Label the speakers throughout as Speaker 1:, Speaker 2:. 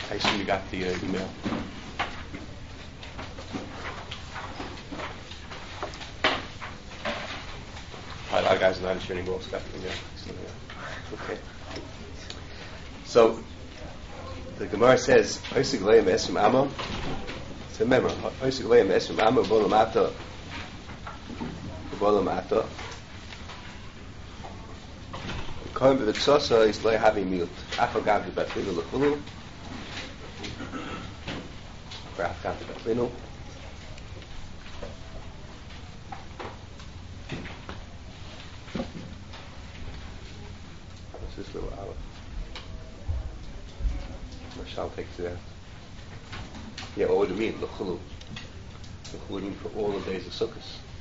Speaker 1: I assume you got the email. A lot of guys are not sure anymore. Got the email. Okay. So the Gemara says, "Oisig leim esrim amo." So remember, "Oisig leim esrim amo bolamata, bolamata." Kohen b'vitzosa is lo havi miut. Afagav b'batlinu l'chulu. Afagav b'batlinu. What's this little aleph? Mashal takes it out. Yeah, what do you mean? L'chulu. L'chulu mean for all the days of Sukkot.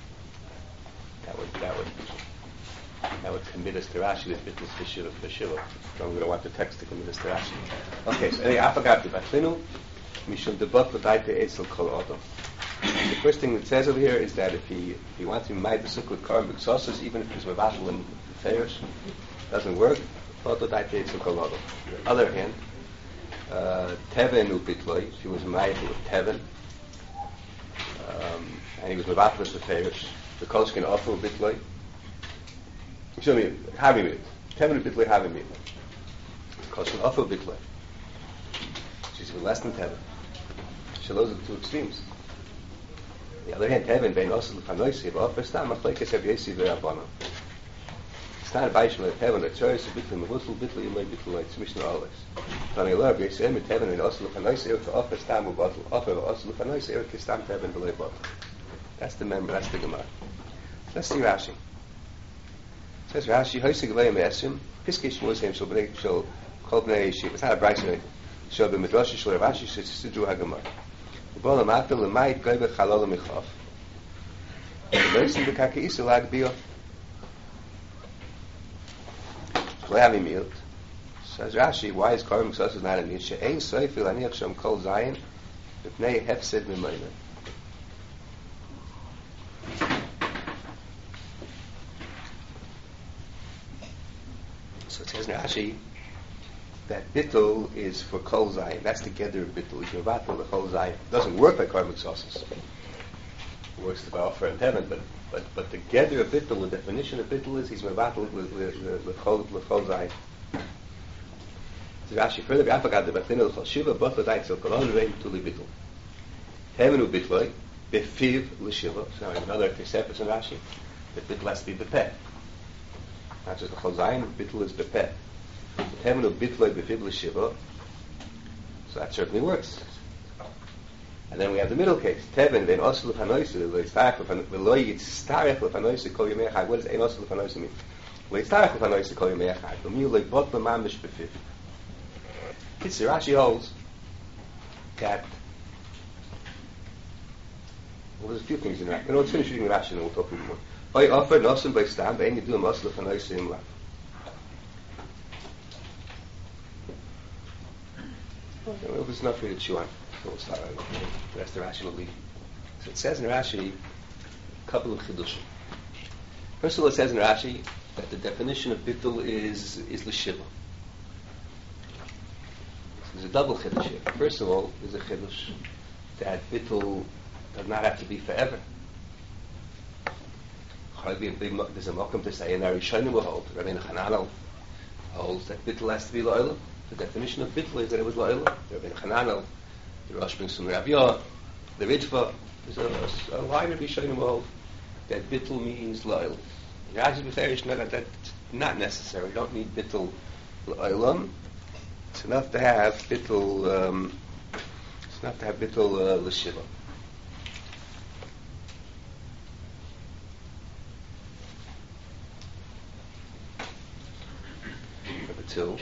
Speaker 1: That would commit us to Rashi, the fitness for Shiva. So I'm going to want the text to commit us to Rashi. Okay, so anyway, Afagav b'batlinu, mishum debot l'daite etzel kol odom. The first thing it says over here is that if he wants to be made the sukkah with Karim B'Ksosos, even if he's Mavatal and Feiros, doesn't work, l'daite etzel kol odom. On the other hand, Teven u'bitloi, if he was made with Teven, and he was Mavatal with the Feiros, the Kolshkin offer u'bitloi, show me, have him it. Teven u'bitloi, have him it. Kolshkin offer u'bitloi. She's even less than Teven. So those are the two extremes. On the other hand, Teven bein osel l'fanoisi, but offer stam machlekes Rav Yossi v'Rabbanan. It's not a baishim of Teven, the choice of bitloi mevutzl, bitloi imoi, bitloi, it's Mishnah always. Tani lo Rav Yossi, Teven bein osel l'fanoisi, to offer stam u'botl, offer osel l'fanoisi, to stam Teven v'loi botl. That's the member, that's the Gemara. Let's see Rashi. It says Rashi, Hoysig leim esim, Piskei Shmuel Seim Shal B'nei Shal Kol B'nei Yeshiv. It's not a brayso. Shal B'midrash Shal Rav Ashi Sidru HaGemara. U'bol Amata L'mayit Goybe Chalol Michav. U'loisim B'kakeisa L'Agbiyah. Lo Yavi Milt. Says Rashi, why is Karim B'Ksosos not a miut? She'ein Soifi L'aniach Sham Kol Zayin B'pnei Hefsed Mimoyna. So it says in Rashi that bittul is for kol zayin. That's the gather of bittul. It's mevatel the kol zayin. It doesn't work like Karim B'Ksosos. It works by offer and heaven, but the gather of bittul, the definition of bittul is he's mevatel the kol zayin. So Rashi further v'afagad the batlinu l'chol shiva bot l'dayit zel kolon reim tuli bittul. Heaven u bitloi befiv l'shiva. So now another tesefes in Rashi that bittul has to be bepeh. Not just the Chol Zayin, Bittul is Bepeh. Temen of Bitloi Befiv L'Shiva, so that certainly works. And then we have the middle case. Teven, Vein Osel L'Fanoisu, V'loi Yitztarech L'Fanoisu Kol Yomei Echad. What does Ein Osel L'Fanoisu mean? Lo Yitztarech L'Fanoisu Kol Yomei Echad. L'miu Lo Yibot L'Mamish Befiv. Kitzur, Rashi holds that, well, there's a few things in Rashi. Let's finish reading Rashi and then we'll talk a little more. I offer nothing by stam, but you do a muscle of an ice in life. Well, there's enough for you to chew on. So we'll start on the rest of Rashi will leave. So it says in Rashi a couple of chidushim. First of all, it says in Rashi that the definition of bittul is l'shiva. So there's a double chiddush here. First of all, there's a chiddush that bittul does not have to be forever. There's a mokum to say, and our Rishonim will hold, Rabbeinu Hananel holds that bittul has to be lo'olam. The definition of bittul is that it was lo'olam. Rabbeinu Hananel, the Rosh brings from Rav Yah, the Ritva, there's a line of Rishonim will hold that bittul means lo'olam. Rashi B'Ferish know that that's not necessary. You don't need bittul lo'olam. It's enough to have bittul, l'shiva. Two.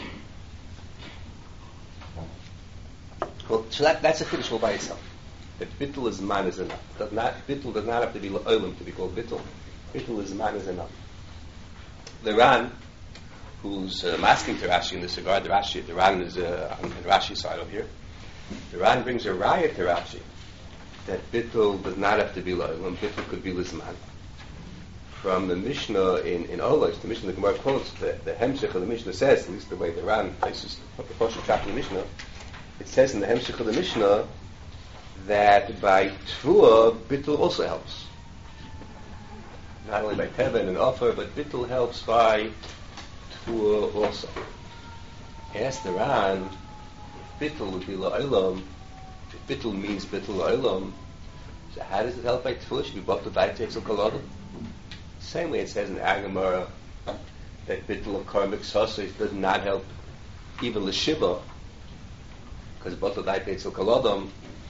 Speaker 1: Well, so that's a chiddush all by itself. That bittul is man is enough. Bittul does not have to be olam to be called bittul. Bittul is man is enough. The Ran, who's asking to Rashi in this regard, the Ran is on the Rashi side over here. The Ran brings a raya to Rashi that bittul does not have to be olam. Bittul could be lizman. From the Mishnah in Olos, the Mishnah the Gemara quotes, the Hemshech of the Mishnah says, at least the way the Ran places the first chapter of the Mishnah, it says in the Hemshech of the Mishnah that by Tvua, Bittul also helps. Not only by Teva and Offer, but Bittul helps by Tvua also. Ask the Ran, if Bittul would be La'olam, if Bittul means Bittul La'olam, so how does it help by Tvua? Should be B'Av T'Vayit Tetzel Kolodom? Same way it says in Agamara that Bittul of Karmik Sosais does not help even L'Shiva, because B'Av T'Vayit Tetzel Kolodom.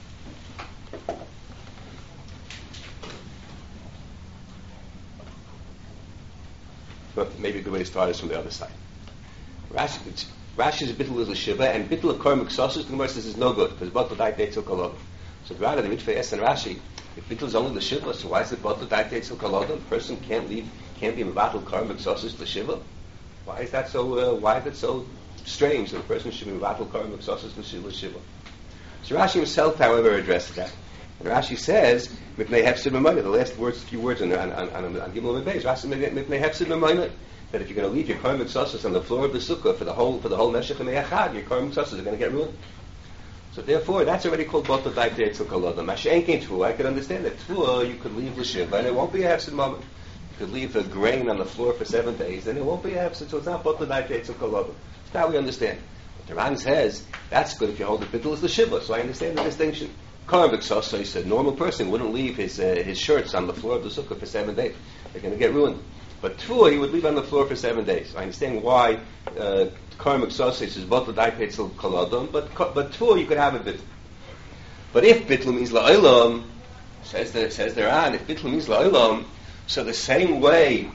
Speaker 1: But maybe a good way to start is from the other side. Rashi's Bittul is L'Shiva, and Bittul of Karmik Sosais, the Gemara says is no good, because B'Av T'Vayit Tetzel Kolodom. So rather the Ritva asks and Rashi, if Bittul is only L'Shiva, so why is it B'Av T'Vayit Tetzel Kolodom? A person can't be Mevatel Karmik Sosais L'Shiva. Why is that so strange that a person should be Mevatel Karmik Sosais L'Shiva? So Rashi himself, however, addresses that. And Rashi says, Mipnei Hefsid M'mayna, the last few words on Gimel Beis, Rashi Mipnei Hefsid M'mayna, that if you're going to leave your Karmik Sosais on the floor of the Sukkah for the whole Meshech HaMe'achad, your Karmik Sosais are going to get ruined. So therefore, that's already called B'Av T'Vayit Tetzel Kolodom. Mashen Kein Tvua, I could understand that Tvua, you could leave L'Shiva, and it won't be a Hefsid moment. You could leave the grain on the floor for 7 days, and it won't be a Hefsid, so it's not B'Av T'Vayit Tetzel Kolodom. So now we understand. But the Ran says, that's good if you hold the Bittul as L'Shiva, so I understand the distinction. Karmik Sosais, a normal person wouldn't leave his shirts on the floor of the Sukkah for 7 days. They're going to get ruined. But Tvua, he would leave on the floor for 7 days. So I understand why Karmik Sosais is B'Av T'Vayit Tetzel Kolodom, but Tvua, you could have a Bittul. But if Bittul means La'olam, says the Ran, if Bittul means La'olam, so the same way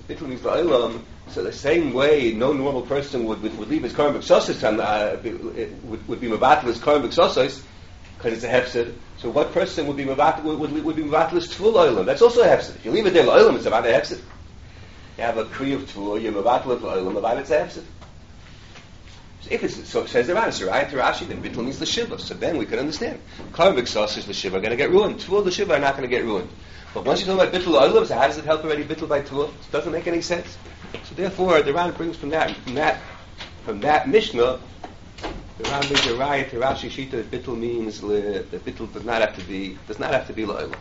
Speaker 1: no normal person would leave his Karmik Sosais would be Mevatel his Karmik Sosais, because it's a Hefsid. So what person would be Mevatel his Tvua La'olam? That's also a Hefsid. If you leave it there La'olam, it's about a Hefsid. You have a Kri of Tvua, you're Mevatel of La'olam, about it's a Hefsid. If it's so, says the Ran, it's right to Rashi, then Bittul means L'Shiva. So then we can understand. Karmik Sosais L'Shiva are going to get ruined. Tvua L'Shiva are not going to get ruined. But once you talk about Bittul La'olam, so how does it help already Bittul by Tvua? It doesn't make any sense. So therefore, the Ran brings from that Mishnah, the Ran brings a riot to Rashi Shita that Bittul means that Bittul does not have to be La'olam.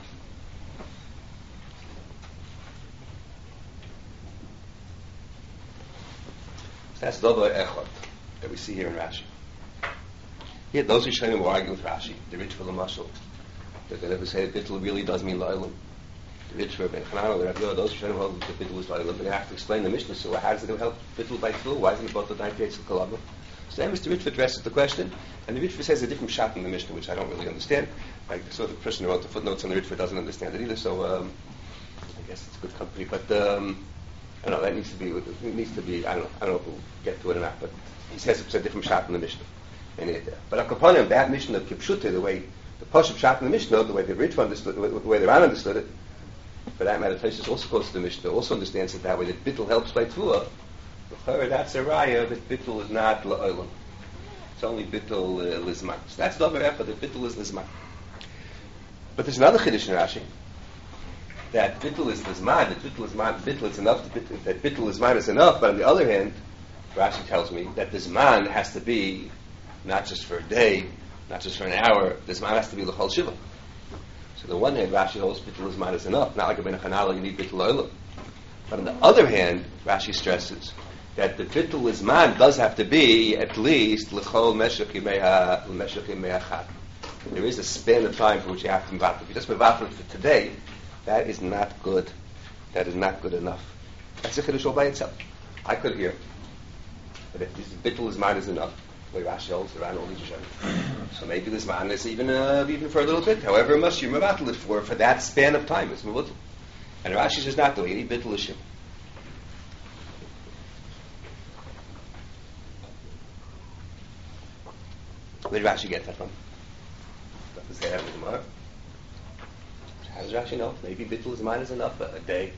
Speaker 1: So that's Dover Echot that we see here in Rashi. Here, those who will argue with Rashi, the rich for the muscle, they're going to say that Bittul really does mean La'olam. The rich for Ben Chananel, those who hold that Bittul is La'olam, they're going to have to explain the Mishnah. So how does it help Bittul by Tvua? Why isn't it B'Av T'Vayit Tetzel Kolodom? So then Mr. Ritva addresses the question, and the Ritva says a different shot in the Mishnah, which I don't really understand. Like the sort of person who wrote the footnotes on the Ritva doesn't understand it either. So I guess it's good company, but. I don't know, that needs to be, I don't know if we'll get to it or not, but he says it's a different shot in the Mishnah. But Akaponim, that Mishnah of Kipshute, the way the Pashup shot in the Mishnah, the way the Ritva understood it, the way the Ran understood it, for that matter, Tosfos also goes to the Mishnah, also understands it that way, that Bittul helps by Tvua. For her, that's a raya that Bittul is not La'olam. It's only Bittul Lizman. So that's the other effort, that Bittul is Lizman. But there's another Chiddush in Rashi, that Bittul is Lizman, that Bittul is enough, that Bittul Lizman is enough, but on the other hand, Rashi tells me that the Zman has to be not just for a day, not just for an hour, the Zman has to be L'chol Shiva. So on the one hand, Rashi holds Bittul Lizman is enough, not like a Ben Chananel, you need Bittul La'olam. But on the other hand, Rashi stresses that the Bittul Lizman does have to be at least L'chol Meshech Yimei Achad. There is a span of time for which you have to mevatel. If you just mevatel it for today, that is not good. That is not good enough. That's a chiddush all by itself. I could hear, but if this Bittul Lizman is enough, the way Rashi holds around all these Rishonim, so maybe Lizman is even for a little bit. However much you mevatel it for that span of time, it's mevatel. And Rashi says not the way. You need Bittul L'Shim. Where did Rashi get that from? Doesn't say that in the Gemara. How does Rashi know? Maybe Bittul Lizman is enough, a day.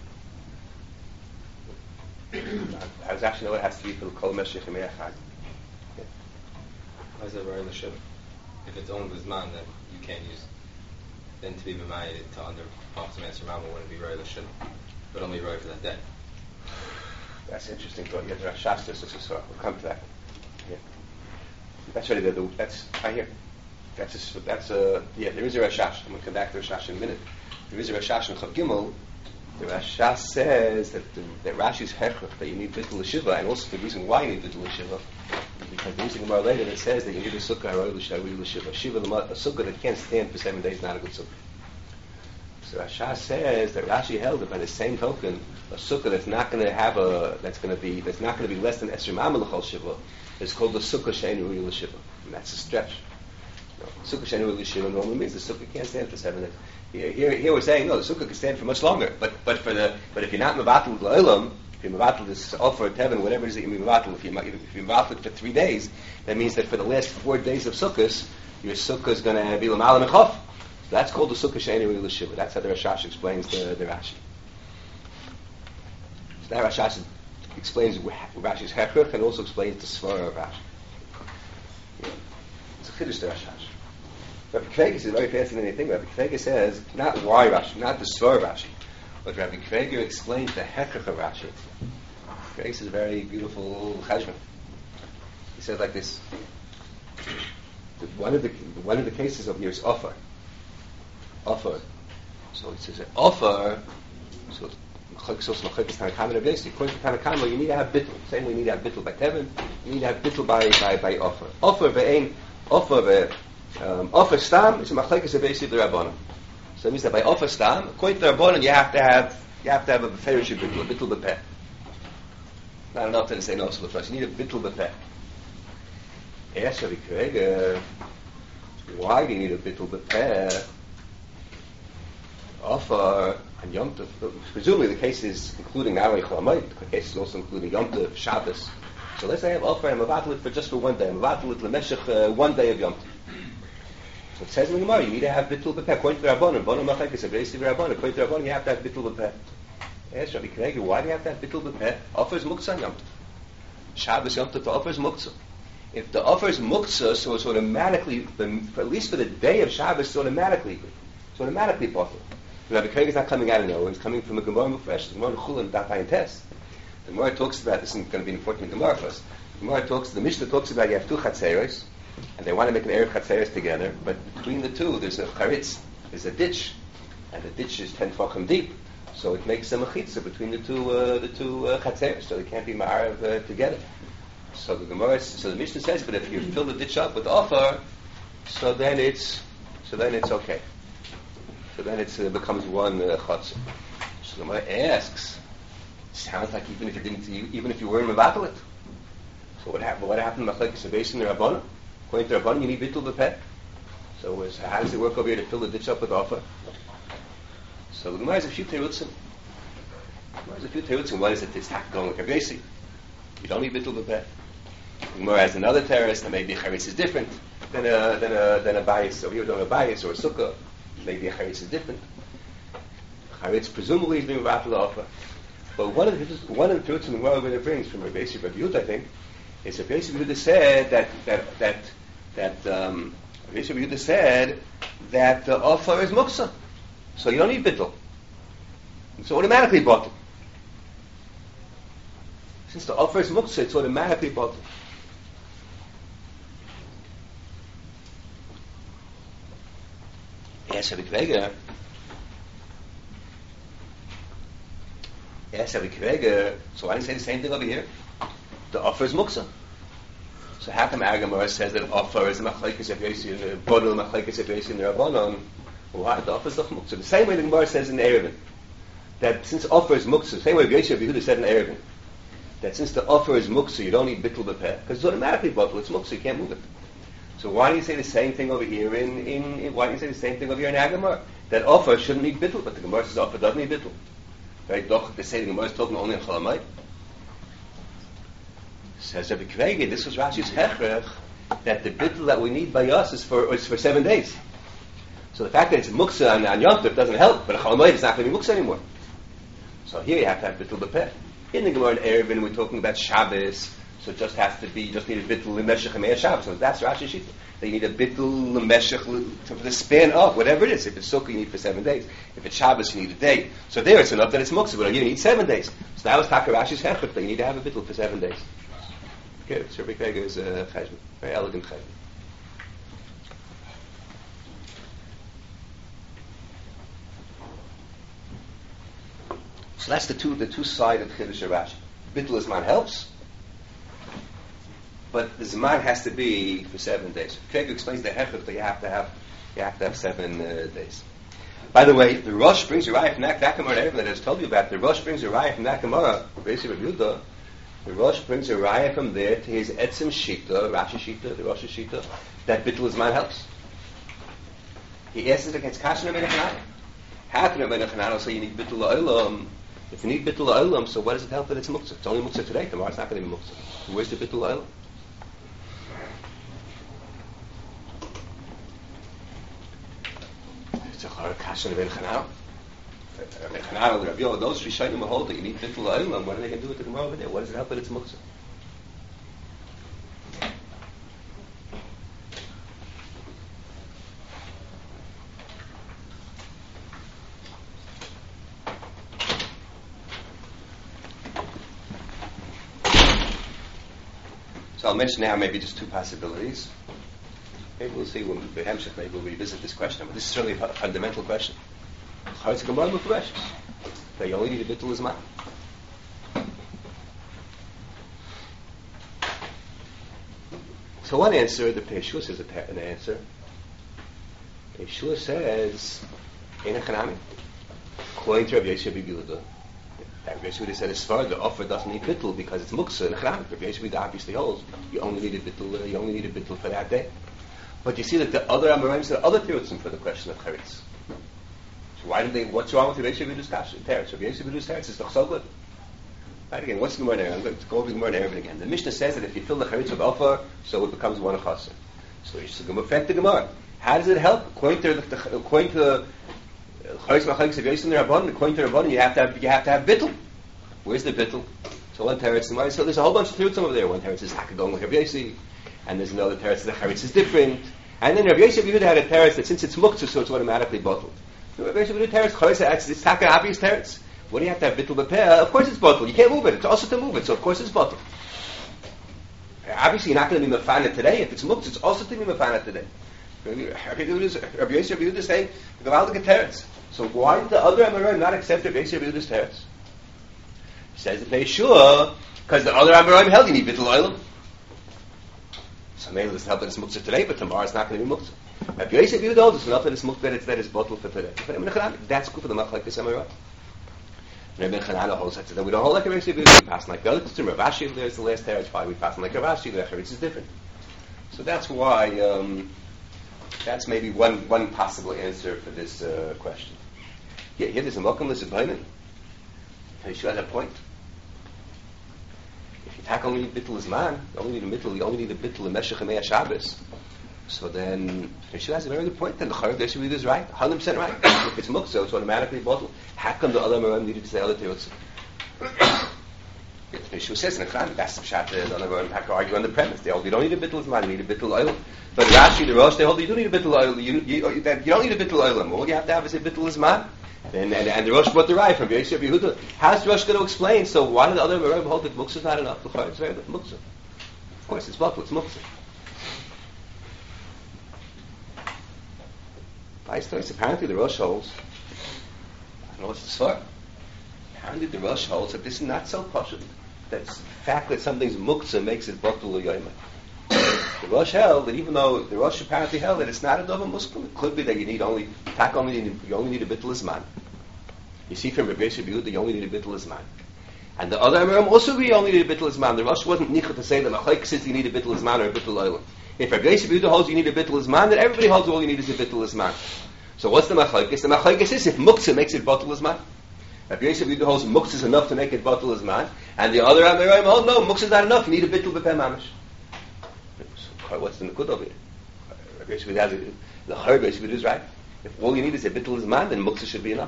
Speaker 1: How does Rashi know it has to be for the Kol Meshech Yimei Achad?
Speaker 2: Why is that Roy L'Shiv? If it's only Lizman, then you can't use. Then to be B'mayit to under Pachas Master Mama wouldn't be Roy L'Shiv, but only Roy for that day.
Speaker 1: That's interesting thought. You have to Shastra, so we'll come to that. Yeah. That's right. That's right here. There is a Rashash. I'm going to come back to Rashash in a minute. There is a Rashash in Chav Gimel. The Rashash says that Rashi's hechach, that you need bittul l'shiva, and also the reason why you need bittul l'shiva is because there's a Gemara later that says that you need a sukkah haroy l'shiva. Shiva, a sukkah that can't stand for 7 days, is not a good sukkah. So Rashash says that Rashi held that by the same token, a sukkah that's not going to have that's not going to be less than esrim amma l'chol shiva is called the sukkah she'ein ru'ya l'shiva, and that's a stretch. Sukkah she'ein ru'ya l'shiva normally means the sukkah can't stand for 7 days. Here we're saying no, the sukkah can stand for much longer. But if you're not mevatel l'olam, if you're mevatel this offer at heaven, whatever it is that you're mevatel, if you're mevatel for 3 days, that means that for the last 4 days of sukkahs, your sukkah is going to be l'malam mechof. That's called the sukkah she'ein ru'ya l'shiva. That's how the Rashash explains the Rashi. So that Rashash explains Rashi's hechach and also explains the svara of Rashi. Yeah. It's a chiddush to Rashash. Rabbi Kveiger is a very fascinating thing. Rabbi Kveiger says not why Rashi, not the svara of Rashi, but Rabbi Kveiger explains the hechach of Rashi. Kveiger is a very beautiful cheshbon. He says like this: one of the cases of here is offer. Offer. So it says offer. So according to Tanakama, you need to have bittul. Same way you need to have bittul by tevin, you need to have bittul by offer. Offer stam is a machlekes avesi l'rabbanan. So it means that by offer stam, according to the rabbanan, you have to have a beferish bittul, a bittul bepeh. Not enough to say no to the you need a bittul bepeh. Yes, Rabbi Kveiger, why do you need a bittul bepeh? Offer and Yom Tov. Presumably the case is including not only Chol Hamoed, the case is also including Yom Tov, Shabbos. So let's say I have offer, I'm mevatel it for just for 1 day. I'm mevatel it l'meshech 1 day of Yom Tov. So it says in the Gemara, you need to have bittul b'peh. According to the Rabbanan, Bono Machlekes Avesi Rabbanan. According to the Rabbanan, you have to have bittul b'peh. Yes, Rabbi Kveiger, why do you have to have bittul b'peh? Offer is muktzah Yom Tov. Shabbos Yom Tov, the offer is muktzah. If the offer is muktzah, so it's automatically, at least for the day of Shabbos, it's automatically possible. Rabbi Kveiger is not coming out of nowhere. He's coming from a Gemara Mufresh. The Gemara Chulin Daf Ayin Tes. The Gemara talks about this. Is going to be an important Gemara for us. The Mishnah talks about you have 2 chatzeros, and they want to make an erev chatzeros together. But between the two, there's a charitz, there's a ditch, and the ditch is 10 tefachim deep. So it makes a mechitza between the two chatzeros, so they can't be ma'arav together. So the Mishnah says, but if you fill the ditch up with offer, so then it's okay. So then it becomes one chotzer. So the Gemara asks, sounds like even if you weren't mevatel it. So what happened? What happened? Machlekes Avesi and Rabbanan. According to Rabbanan, you need bittul b'peh. So how does it work over here to fill the ditch up with offer? So the Gemara has a few terutzim. One is that it's not going like Avesi. You don't need bittul b'peh. The Gemara has another terrace that maybe a charitz is different than a bias. So here we don't have a bias or a sukkah. Maybe a charitz is different. Charitz presumably is being mevatel the offer. But one of the terutzim the Gemara really brings from Rabbi Yehuda, I think, is that Rabbi Yehuda said that the offer is muktzah, so you don't need bittul. It's automatically bottled. Since the offer is muktzah, it's automatically bottled. Yes, Rabbi Kveiger. So why didn't say the same thing over here? The offer is muktzah. So how come Agamara says that offer is a machlekes Avesi, a bodil machlekes Avesi in the Rabbanon? Why? The offer is not muktzah. The same way the Gemara says in Erevin, that since offer is muktzah, the same way Rabbi Yehuda said in Erevin, that since the offer is muktzah, you don't need bittul b'peh, because it's automatically bottled. It's muktzah, you can't move it. So why do you say the same thing over here why do you say the same thing over here in Agamara? That offer shouldn't need bittul, but the Gemara says offer doesn't need bittul. Right? They say the Gemara is talking only in Chol Hamoed. Says Rabbi Kveiger, this was Rashi's hechrech, that the bittul that we need by us is for 7 days. So the fact that it's muktzah on Yom Tov doesn't help, but Chol Hamoed is not going to be muktzah anymore. So here you have to have bittul b'peh. In the Gemara in Erevin, we're talking about Shabbos, so it just has to be, you just need a bittul l'meshech and Shabbos. So that's Rashi Shita. That you need a bittul l'meshech for the span of whatever it is. If it's sukkah, you need for 7 days. If it's Shabbos, you need a day. So there it's enough that it's muktzah, but you need 7 days. So that was Taka Rashi's hechut, that you need to have a bittul for 7 days. Okay, so Rabbi Kega is a cheshbon, very elegant cheshbon. So that's the two side of Chiddush Rashi. Bittul Zman helps, but the Zman has to be for 7 days. Kega explains the hechach that you have to have 7 days. By the way, the Rosh brings a raya from that Gemara that I just told you about. The Rosh brings a raya from that Gemara, basically Yehuda. The Rosh brings a raya from there to his Etzem Shita, Rashi Shita, the Rosh Shita, that Bittul Zman helps. He asks it against Kashan Rabbeinu Chananah. How can Rabbeinu Chananah say you need Bittul La'olam? If you need Bittul La'olam, so what does it help that it's Muktzah? It's only Muktzah today, tomorrow it's not going to be Muktzah. Where's the Bittul La'olam? It's a Kashan Rabbeinu Chananah. Rabbeinu Chananah, Rabbi Yoel, those Rishonim will hold that you need Bittul La'olam. What are they going to do with the Gemara over there? What does it help that it's Muktzah? So I'll mention now maybe just 2 possibilities. Maybe we'll see when Behemshech, maybe we'll revisit this question. But this is certainly a fundamental question. It's a Gemara Mufresh. They only need a Bittul Zman. So one answer, the Peshua says an answer. Peshua says, in a Chanami, according to Rabbi Yosef Yehuda, Rabbi Yosef said as far the offer doesn't need bittul because it's muksa and chram. Rabbi Yosef obviously holds you only need a bittul for that day. But you see that the other Amoraim said other terutzim for the question of charitz. So why did they? What's wrong with Rabbi Yosef Yehuda's teretz? Rabbi Yosef Yehuda's teretz is doch so good. Right again, what's the Gemara in? I'm going to go over the Gemara in Arabic again. The Mishnah says that if you fill the charitz with offer, so it becomes one chaser. So you should affect the Gemara. How does it help? According to according to Rabbanan, you have to have bittul. Where's the bittul? So one teretz, so there's a whole bunch of teretzim over there. One teretz is Hakagon like Rabbi Yosef, and there's another teretz that the charitz is different. And then Rabbi Yosef Yehuda had a teretz that since it's muktzah, so it's automatically bottled. So Rabbi Yosef Yehuda teretz, it's taka obvious teretz. What do you have to have bittul b'peh? Of course it's bottled. You can't move it. It's also to move it, so of course it's bottled. Obviously, you're not going to be mefana today. If it's muktzah, it's also to be mefana today. Rabbi Yosef Yehuda is saying the Gavaldik teretz. So why did the other Amoraim not accept Rabbi Yosef Yehuda's teretz? He says that they sure because the other Amoraim held you need bittul oilam. So maybe this help that it's muktzah today, but tomorrow it's not going to be muktzah. Rabbi Yosef Yehuda holds it's enough that it's muktzah that it's bottled for today. That's good for the machlek this Amoraim. Rabbi Chananah holds that we don't hold like Rabbi Yosef Yehuda. We pass like the other to Rav Ashi. There's the last teretz. Why we pass like Rav Ashi? The charitz is different. So that's why. That's maybe one possible answer for this question. Yeah, here there's a mokum l'zebainim. Yeshua has a point. If you tack only bittul zman, you only need a bittul l'meshech and Shabbos. So then Yeshua has a very good point. Then the Chayyim Yeshua is right, 100% right. If it's muktzah, it's automatically bottled. How come the other Amoraim needed to say other terutzim? Yeshua says in the Quran, that's the pshat. The other Amoraim have to argue on the premise. They hold you don't need a bittul zman, you need a bittul oil. But Rashi, the Rosh, they hold you do need a bittul oil. You don't need a bittul oil. All you have to have is a bittul zman. And the Rosh brought the Rai from Yosef Yehuda. How's the Rosh going to explain? So why did the other Amoraim hold that muktzah is not enough? The Chayyim is very good muktzah. Of course, it's bottled. It's muktzah. By stories, apparently the Rosh holds. I don't know what's the svara. Apparently the Rosh holds that this is not so pashut. That the fact that something's muktzah makes it bottled l'yoyma. The Rosh held that even though the Rosh apparently held that it's not a dover muslim, it could be that you only need a bittul zman. You see from Rabbi Yosef Yehuda you only need a bittul zman. And the other Amoraim also agree you only need a bittul zman. The Rosh wasn't nichah to say that Machlek says you need a bittul zman or a bittul oilam. If Rabbi Yosef Yehuda holds you need a bittul zman, then everybody holds all you need is a bittul zman. So what's the Machlek? The Machlek is if muktzah makes it bittul zman. Rabbi Yosef Yehuda holds muktzah is enough to make it bittul zman, and the other Amoraim hold no, muktzah is not enough. You need a bittul b'peh mamish. What's the Nakud over here? Rabbi Yosef Yehuda has the Rabbi Yosef Yehuda is right. If all you need is a bittul zman, then muktzah should be enough.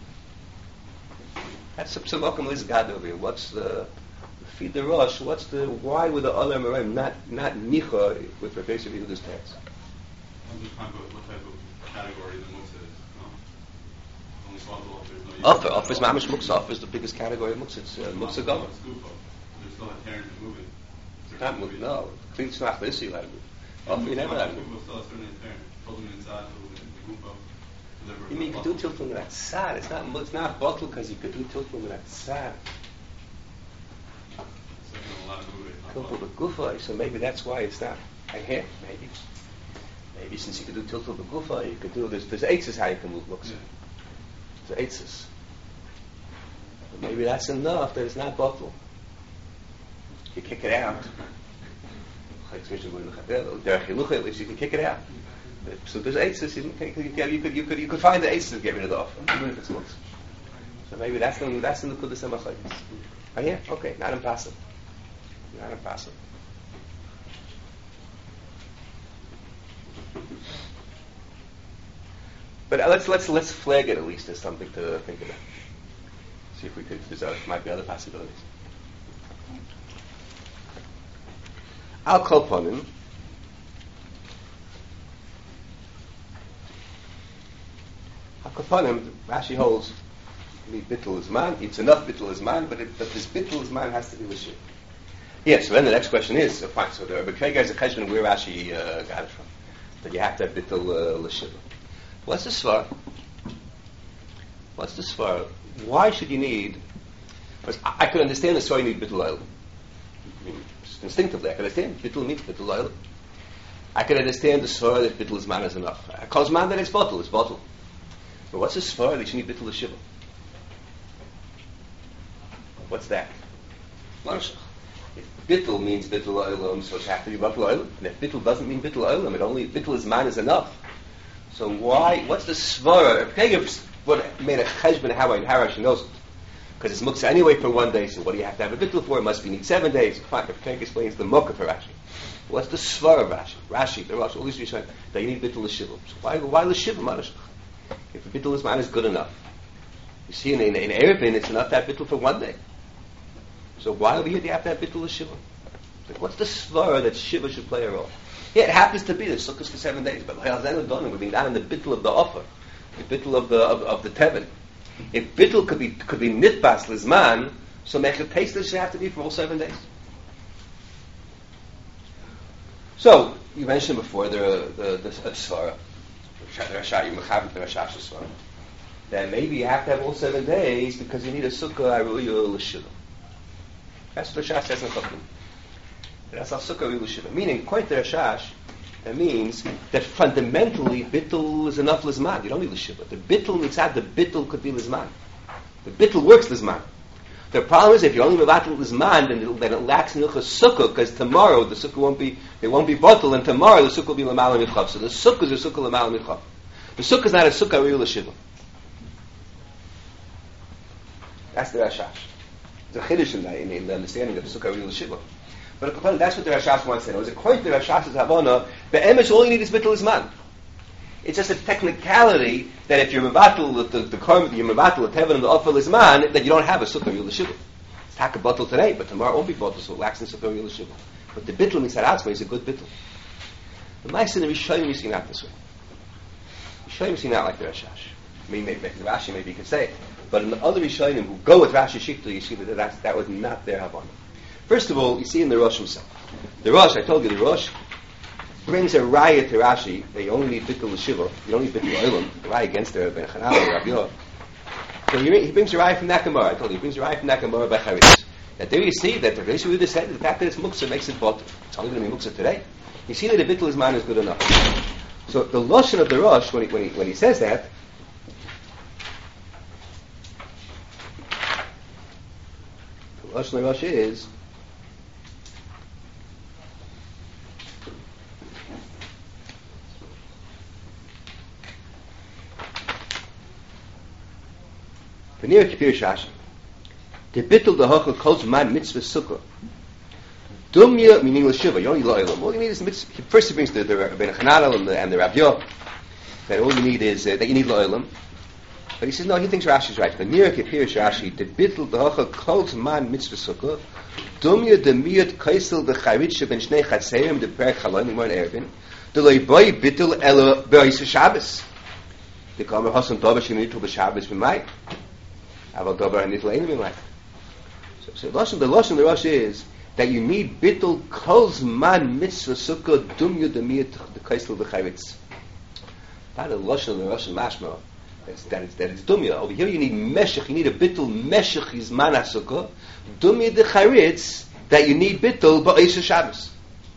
Speaker 1: That's some welcome Lizgad over here. What's the feed the Rosh? Why would the other Amoraim not nicha with Rabbi Yosef Yehuda's text?
Speaker 3: I'm just trying to put what type of category the muktzah is. No? Only possible if there's no.
Speaker 1: Offer is mamish muktzah. Offer is the biggest category of muktzah. It's muktzah gama.
Speaker 3: There's still a tearing and moving.
Speaker 1: Not moving, no. Clean smach this you have. Oh, you never have.
Speaker 3: People still have certain intent. Tilting inside, tilting in the group.
Speaker 1: You mean you could do tiltum with that sad. It's not bottle because you could do tiltum with that sad. Tiltum with gufa, so maybe that's why it's not. I hear, maybe. Maybe since you could do tiltum with gufa, you could do, there's eitzes how you can move looks. There's eitzes. Maybe that's enough that it's not bottle. You kick it out. At least you can kick it out. So there's eitzes. You could find the eitzes to get rid of the offer, even if it's looks. So maybe that's in the kudus hamachayis. Oh yeah, okay, not impossible. Not impossible. But let's flag it at least as something to think about. See if we could. There might be other possibilities. Al kol ponim. Al kol ponim. Rashi holds the bittul zman. It's enough bittul zman, but this bittul zman has to be l'shiv. Yes. So then the next question is fine. So the Rebbe is a question where Rashi got it from. That you have to have bittul l'shiv. What's the svar? What's the svar? Why should you need? Because I could understand the svar you need bittul oil. I mean, instinctively, I could understand bittul means bittul oil. I could understand the svar that bittul zman is enough. I call zman that it's bottle. It's bottle. But what's the svar that you need bittul l'shiva? What's that? If bittul means bittul oilam, so it has to be bittul oilam. And if bittul doesn't mean bittul oilam, it only bittul zman is enough. So why? What's the svara? What made a cheshbon how Rashi knows it? Because it's muktzah anyway for 1 day. So what do you have to have a bittul for? It must be need 7 days. Fine. If Tank explains the mukah for Rashi. What's the svara of Rashi? Rashi, the Rosh, all these Rishonim that you need bittul l'shiva. So why l'shiva manashach? If the bittul l'zman is good enough, you see in Erevin it's enough to have bittul for 1 day. So why over here do you have to have bittul l'shiva? Like, what's the svara that shiva should play a role? Yeah, it happens to be the sukkahs for 7 days, but we're being down in the bittul of the offer, the bittul of the tevin. If bittul could be nitbas lizman, so mechet tasteless should have to be for all 7 days. So you mentioned before the svara, the Rashash svara, that maybe you have to have all 7 days because you need a sukkah aruya l'shiva. That's what Rashash says in Chacham. That's al sukkah l'shiva. Meaning, according to Rashash, that means that fundamentally bittul is enough l'zman. You don't need l'shiva. The bittul mitzad, the bittul could be l'zman. The bittul works l'zman. The problem is if you only mevatel l'zman, then it lacks nichas sukkah, because tomorrow the sukkah won't be bottle, and tomorrow the sukkah will be l'mal michav. So the sukkah is a sukkah l'mal michav. The sukkah is not a sukkah real l'shiva. That's the Rashash. It's a chiddush in the understanding of the sukkah real l'shiva. But according, that's what the Rashash wants to know. According to the Rashash's Havana, be'emes all you need is bittul zman. It's just a technicality that if you're mevatel the karma, you're mevatel the tevin and the offer zman, that you don't have a sukkah real l'shiva. It's taka bottle today, but tomorrow it won't be bottle, so it lacks in sukkah real l'shiva. But the bittul mitzad is a good bittul. The Ma'aseh in the Rishonim is seen out this way. Rishonim is seen out like the Rashash. I mean, maybe the Rashi maybe you could say it, but in the other Rishonim who go with Rashi Shikta, you see that was not their Havana. First of all, you see in the Rosh himself. The Rosh, I told you, the Rosh brings a raya to Rashi that you only need bittul l'shiva, you don't need bittul oilam, the raya against the Ben Chananel, Rabbi Yochanan. So he brings a raya from that Gemara. I told you, he brings a raya from that Gemara by Charis. That there you see that the Rishi Yehuda said the fact that it's muktzah makes it bottle. It's only going to be muktzah today. You see that the bittul zman is good enough. So the lashon of the Rosh, when he says that, the lashon of the Rosh is V'nir kipir shashi. The bittul the hochel calls man mitzvah sukkah. Dumya meaning l'shiva. You only lo'ilam. All you need is mitzvah. First he brings the Ben Chananel and the Rabbi Yochanan. That all you need is that you need lo'ilam. But he says no. He thinks Rashi's right. V'nir kipir shashi. The bittul the hochel calls man mitzvah sukkah. Dumya the miyat kaisel the chayrit sheben shnei chatzerim the perek chalonim more ervin. The lo'iboy bittul elo be'is Shabbos. The kamer hasan tova sheminitu b'Shabbos b'may. So the lashon of the Rosh is that you need bittul kolz man mitzvah sukkah dumya demiyat the kaisel v'chayritz. Not a lashon and Russian mashma. That it's dumya. Over here you need meshach. You need a bittul meshach is man sukkah dumya the chayritz that you need bittul ba'isha Shabbos.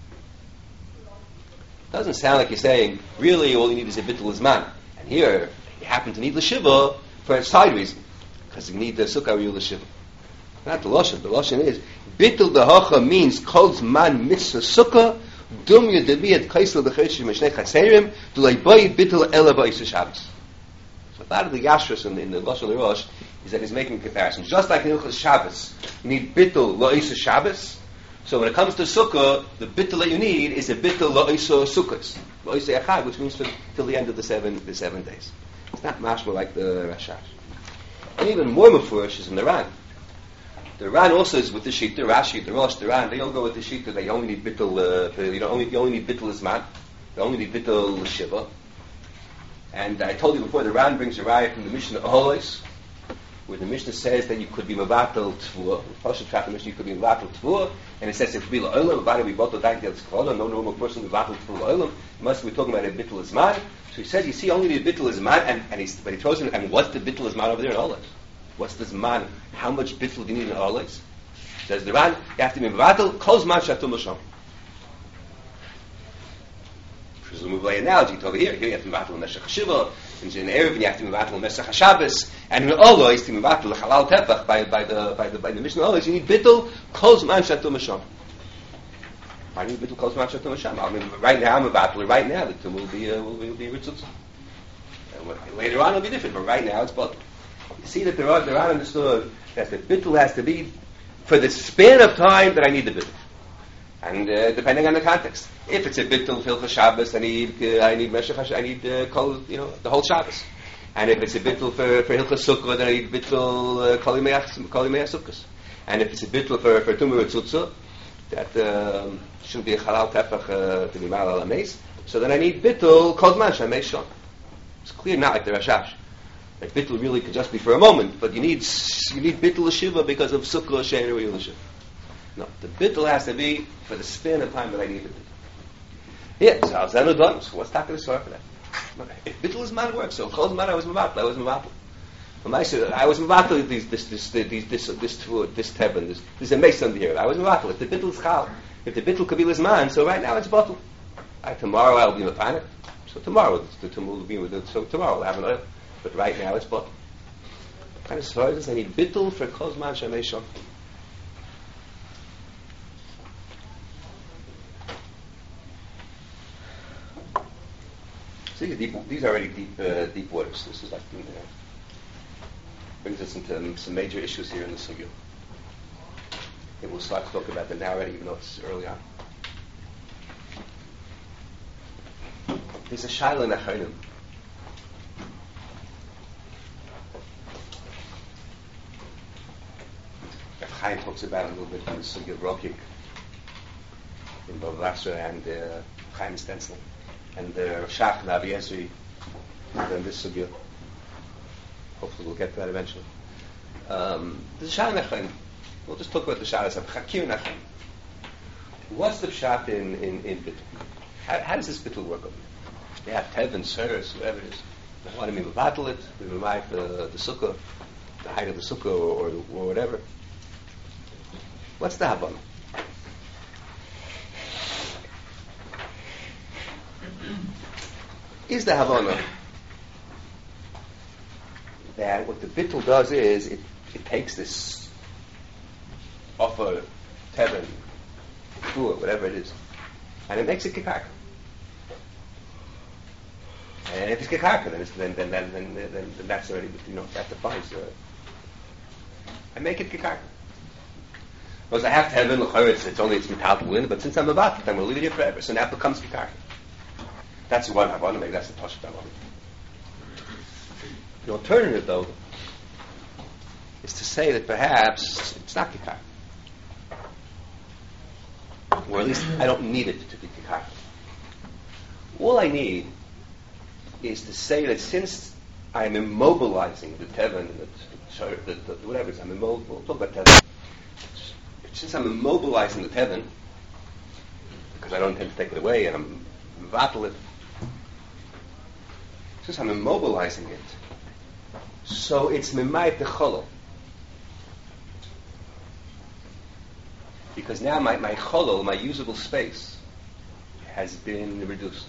Speaker 1: Doesn't sound like you're saying really all you need is a bittul zman. And here you happen to need l'shiva for a side reason because you need the sukkah real l'shiva. Not the lashon. The lashon is bittul dehacha means kol zman mitzvah sukkah dumya demiyat kaisel v'chayritz mishnei chaserim d'lei bayi bittul ela ba'isha Shabbos. So a lot of the yashras in the lashon l'rosh is that he's making a comparison. Just like in Hilchos Shabbos, you need bittul la'isa Shabbos. So when it comes to sukkah, the bittul that you need is a bittul la'isa sukkahs, la'isa echad, which means till the end of the seven days. It's not mashma like the Rashash. And even more mafurish is in the Ran. The Ran also is with the Shita, Rashi, the Rosh, the Ran. They all go with the Shita. They only need bittul. You only need bittul isman. You only need bittul shiva. And I told you before, the Ran brings a raya from the Mishnah Oholos, where the Mishnah says that you could be mevatel tvua. Pashat Pshat the Mishnah, you could be mevatel tvua, and it says if we la'olam, v'ada we bottle dank del tzkvala, no normal person mevatel tvua la'olam. Must be talking about a bittul isman. So he says, you see, only the bittul isman, but he throws in, and what's the bittul isman over there in Oholos? What's the zman? How much bittul do you need in Oholos? Says the Ran, you have to be mevatel kol zman shatum l'sham. Presumably analogy to over here. Here you have to be mevatel l'meshach shiva. In Erev, you have to be mevatel l'meshach HaShabbos, and in Oholos, to be mevatel l'chalal tefach by the Mishnah Oholos, you need bittul kol zman shatum l'sham. I need bittul kol zman shatum l'sham. I mean, right now I'm mevatel. Right now the tum will be ritzutz. Later on it'll be different, but right now it's both. You see that there are understood that the bittul has to be for the span of time that I need the bittul. And depending on the context, if it's a bittul Hilchos Shabbos, I need meshach, I need the whole Shabbos. And if it's a bittul for Hilchos Sukkah, then I need bittul kol yimei Sukkos. And if it's a bittul for Tumah Ritzutza, that shouldn't be a halal tefach to be malal ameis, so then I need bittul kol zman shamei shon. It's clear, not like the Rashash. Like bittul really could just be for a moment, but you need bittul l'shiva because of Sukkah she'enu l'shiva. No, the bittul has to be for the span of time that I need the bittul. Yeah, so Zenu done. So what's talking to for that? If bittul is man work, so kol zman I was mevatel. I was mevatel this tevin, this a mace under here. I was mevatel. If the bittul is chal, if the bittul could be lizman, so right now it's bottle. Tomorrow I'll be mepanik. So tomorrow the tum will be with it. So tomorrow I'll have an oil. But right now it's bottle. Kind of as I need bittul for kol zman shamei shon. These are already deep waters. This is like brings us into some major issues here in the sugya. And we'll start to talk about them now already, even though it's early on. There's a shaila in Achronim. Chaim talks about it a little bit in the sugya of Rokik in Bava Basra and Chaim Stencil. And Shach and Avi Ezri in this sugya. Hopefully we'll get to that eventually. There's a Shach Nachem. We'll just talk about the Shach of Chakir Nachem. What's the Pshat in Bittul? How does this Bittul work over here? They have Tev and Seres, whatever it is. They want to be mevatel it, we remind the Sukkah, the height of the Sukkah or whatever. What's the Havana? Is the Havana that what the bittul does is it takes this offer, tevin, or whatever it is, and it makes it kikarka. And if it's kikarka, then that's already that defines I make it kikarka. Because I have tevin l'choretz, it's metal, but since I'm about it, I'm going to leave it here forever. So now it becomes kikarka. That's one Havana, maybe that's the Tosh Havana. The alternative, though, is to say that perhaps it's not Kikar. Or at least I don't need it to be Kikar. All I need is to say that since I'm immobilizing the Tevin and the whatever it is, I'm immobile, we'll talk about Tevin. since I'm immobilizing the tevin, because I don't intend to take it away, and I'm mevatel it, since I'm immobilizing it, so it's mimayit the cholol. Because now my cholol, my usable space, has been reduced.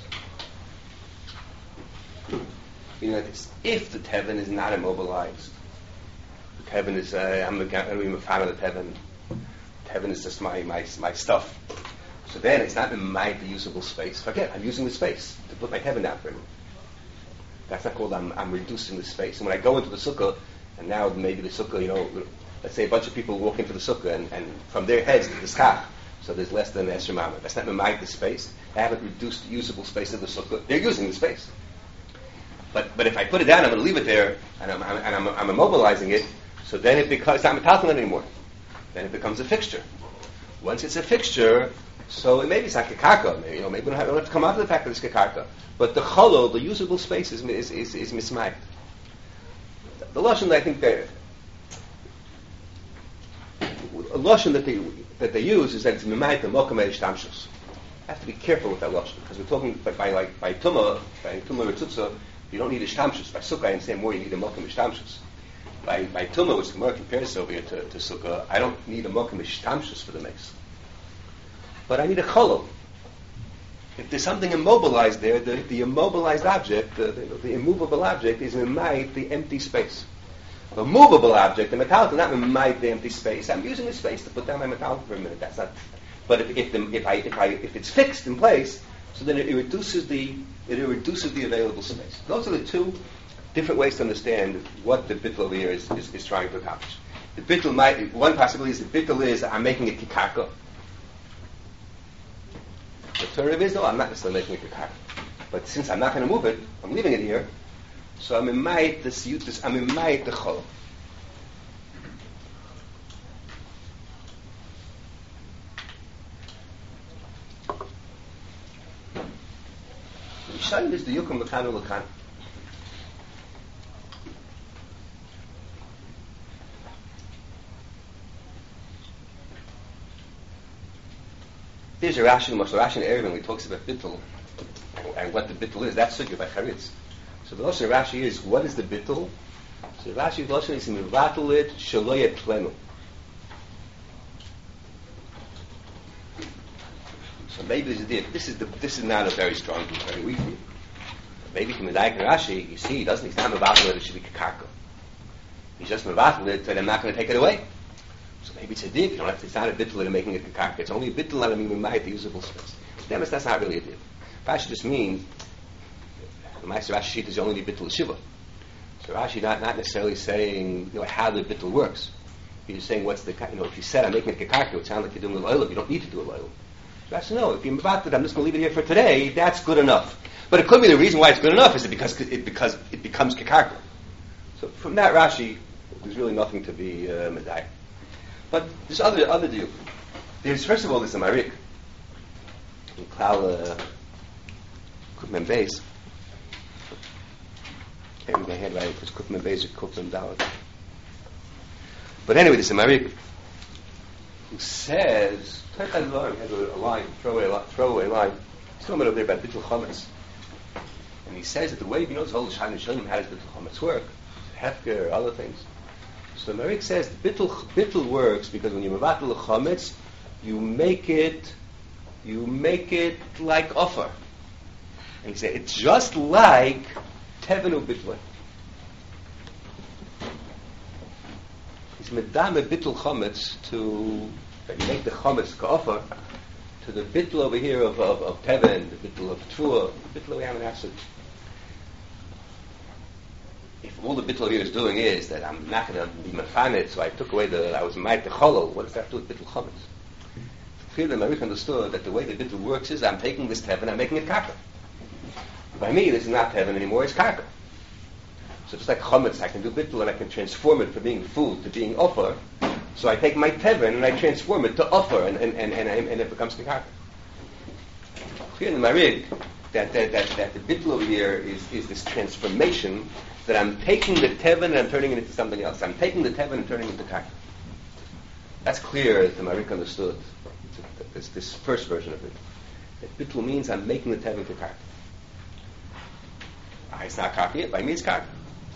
Speaker 1: You know, if the tevin is not immobilized, the tevin is, I'm not even a fan of the tevin. Tevin is just my stuff. So then it's not in the usable space. Forget, I'm using the space to put my tevin down for it. That's not called I'm reducing the space. And when I go into the sukkah, and now maybe the sukkah, you know, let's say a bunch of people walk into the sukkah, and from their heads to the schach, so there's less than Esher Mamad. That's not the space. I haven't reduced the usable space of the sukkah. They're using the space. But if I put it down, I'm going to leave it there, and I'm immobilizing it, so then it's not metaltalin anymore. Then it becomes a fixture. Once it's a fixture, so maybe it's not kekarka. Maybe we don't have to come out of the fact that it's kekarka. But the cholol, the usable space, is mismayed. The lashon that I think a lashon that they use is that it's mimayit the mokum eishtamshus. I have to be careful with that lashon because we're talking by tumah ritzutza. You don't need ishtamshus. By sukkah, I understand more. You need a mokum ishtamshus. By tumah, which the Gemara compares over here to sukkah, I don't need a mokum ishtamshus for the mace. But I need a cholol. If there's something immobilized there, the immobilized object, the immovable object, is mimayit the empty space. The movable object, the metallic, is not mimayit the empty space. I'm using the space to put down my metallic for a minute. That's not. But if it's fixed in place, so then it reduces the available space. Those are the two different ways to understand what the bittul over here is trying to accomplish. The bittul one possibility is the bittul is I'm making it kikarka. The Torah is no, I'm not necessarily making it kikarka. But since I'm not going to move it, I'm leaving it here. So I'm in might the chol. Yishan is the yukum l'kanu l'kan. There's a Rashi in Erevin when he talks about bittul and what the bittul is. That's sugya by Charitz. So the Lashon Rashi is, what is the bittul? So Rashi's Lashon is mivatul it shelo yetlenu. So maybe this is not a very strong view, very weak view. Maybe from the Daik Rashi, you see, he's not mivatul it should be kakarka. He's just mivatul it, and I'm not going to take it away. So maybe it's a div. You don't have to. It's not a bittul in making it kakarka. It's only a bittul on the usable space. Then that's not really a div. Rashi just means the Ma'aser Rashi is only the bittul shiva. So Rashi not necessarily saying how the bittul works. He's just saying what's the if you said I'm making it kakarka, it would sound like you're doing a loilam. You don't need to do a loilam. Rashi no. If you're about that, I'm just going to leave it here for today. That's good enough. But it could be the reason why it's good enough is because it becomes kakarka. So from that Rashi, there's really nothing to be medayik. But there's other deal. There's first of all there's a Marik in Klal Kufmem Beis. I can't remember my head right. It's Kufmem Beis or Kufmem Dalet. But anyway, there's a Marik who says, has a line, throwaway line. He's talking over there about Bittul Chometz, and he says that the way B'nai Zol Shana Shonim how does Bittul Chometz work, Hefker or other things. So the Marik says bittul works because when you mevatel chometz, you make it like offer. And he said it's just like tevenu bittul. He's medame bittul chometz to that you make the chometz ka'offer to the bittul over here of teven, the bittul of trua, the bittul we have an acid. If all the bittul here is doing is that I'm not going to be mefanit, so I took away I was made the cholol, what does that have to do with bittul chometz? Clearly, the Marich understood that the way the bittul works is I'm taking this teven, I'm making it karka. By me, this is not teven anymore, it's karka. So just like chometz, I can do bittul and I can transform it from being food to being offer. So I take my teven and I transform it to offer, and it becomes karka. Clearly, the Marich that the bittul over here is this transformation. That I'm taking the teven and I'm turning it into something else. I'm taking the teven and turning it into karka. That's clear that the Marik understood. This first version of it. That bittul means I'm making the tevin to karka. It's not karka, by me it's karka.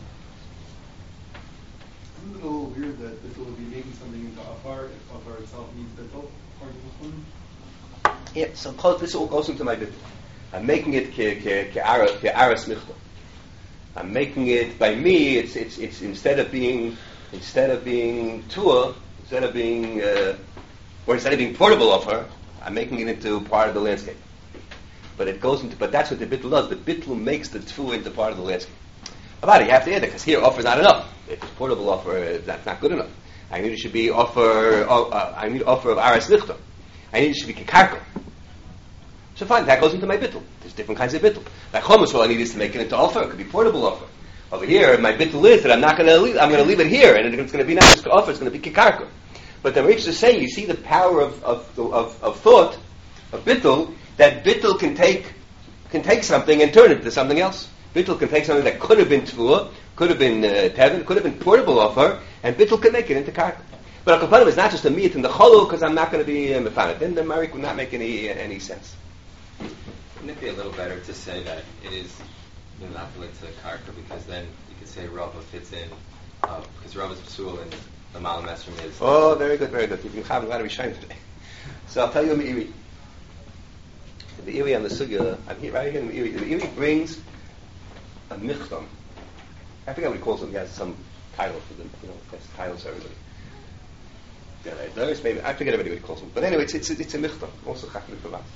Speaker 3: Isn't it a little weird that bittul would be making something into afar if afar itself means bittul, according to this one?
Speaker 1: Yeah, so this all goes into my bittul. I'm making it ke'aras michta. I'm making it, by me, it's instead of being tua, instead of being portable of her, I'm making it into part of the landscape. But that's what the bittul does. The bittul makes the tua into part of the landscape. About it, you have to add it, because here offer is not enough. If it's portable offer, that's not good enough. I need it should be offer of aras lichta. I need it should be kekarka. So fine, that goes into my bittul. There's different kinds of bittul. Like hummus, all I need is to make it into offer. It could be portable offer. Over here, my bittul is that I'm going to leave it here, and it's going to be not just offer, it's going to be kekarka. But the Rich is saying, you see the power of thought, of bittul, that bittul can take something and turn it into something else. Bittul can take something that could have been tefillah, could have been tevin, could have been portable offer, and bittul can make it into karka. But a kapanim is not just a meat in the cholu, because I'm not going to be mefanat. Then the marik would not make any sense.
Speaker 2: Wouldn't it be a little better to say that it is monopoly to karka, because then you could say Rava fits in, because Rava's psul and the Malam Esrim is...
Speaker 1: Oh, very good, very good. You've been having a lot of Rishayim today. So I'll tell you the Meiri. The Meiri on the Sugya, I'm here, right here in the Meiri. The Meiri brings a michtam. I forget what he calls him. He has some title for them. That's titles for everybody. Yeah, maybe. I forget everybody what he calls him. But anyway, it's a michtam. Also chakmik b'vat.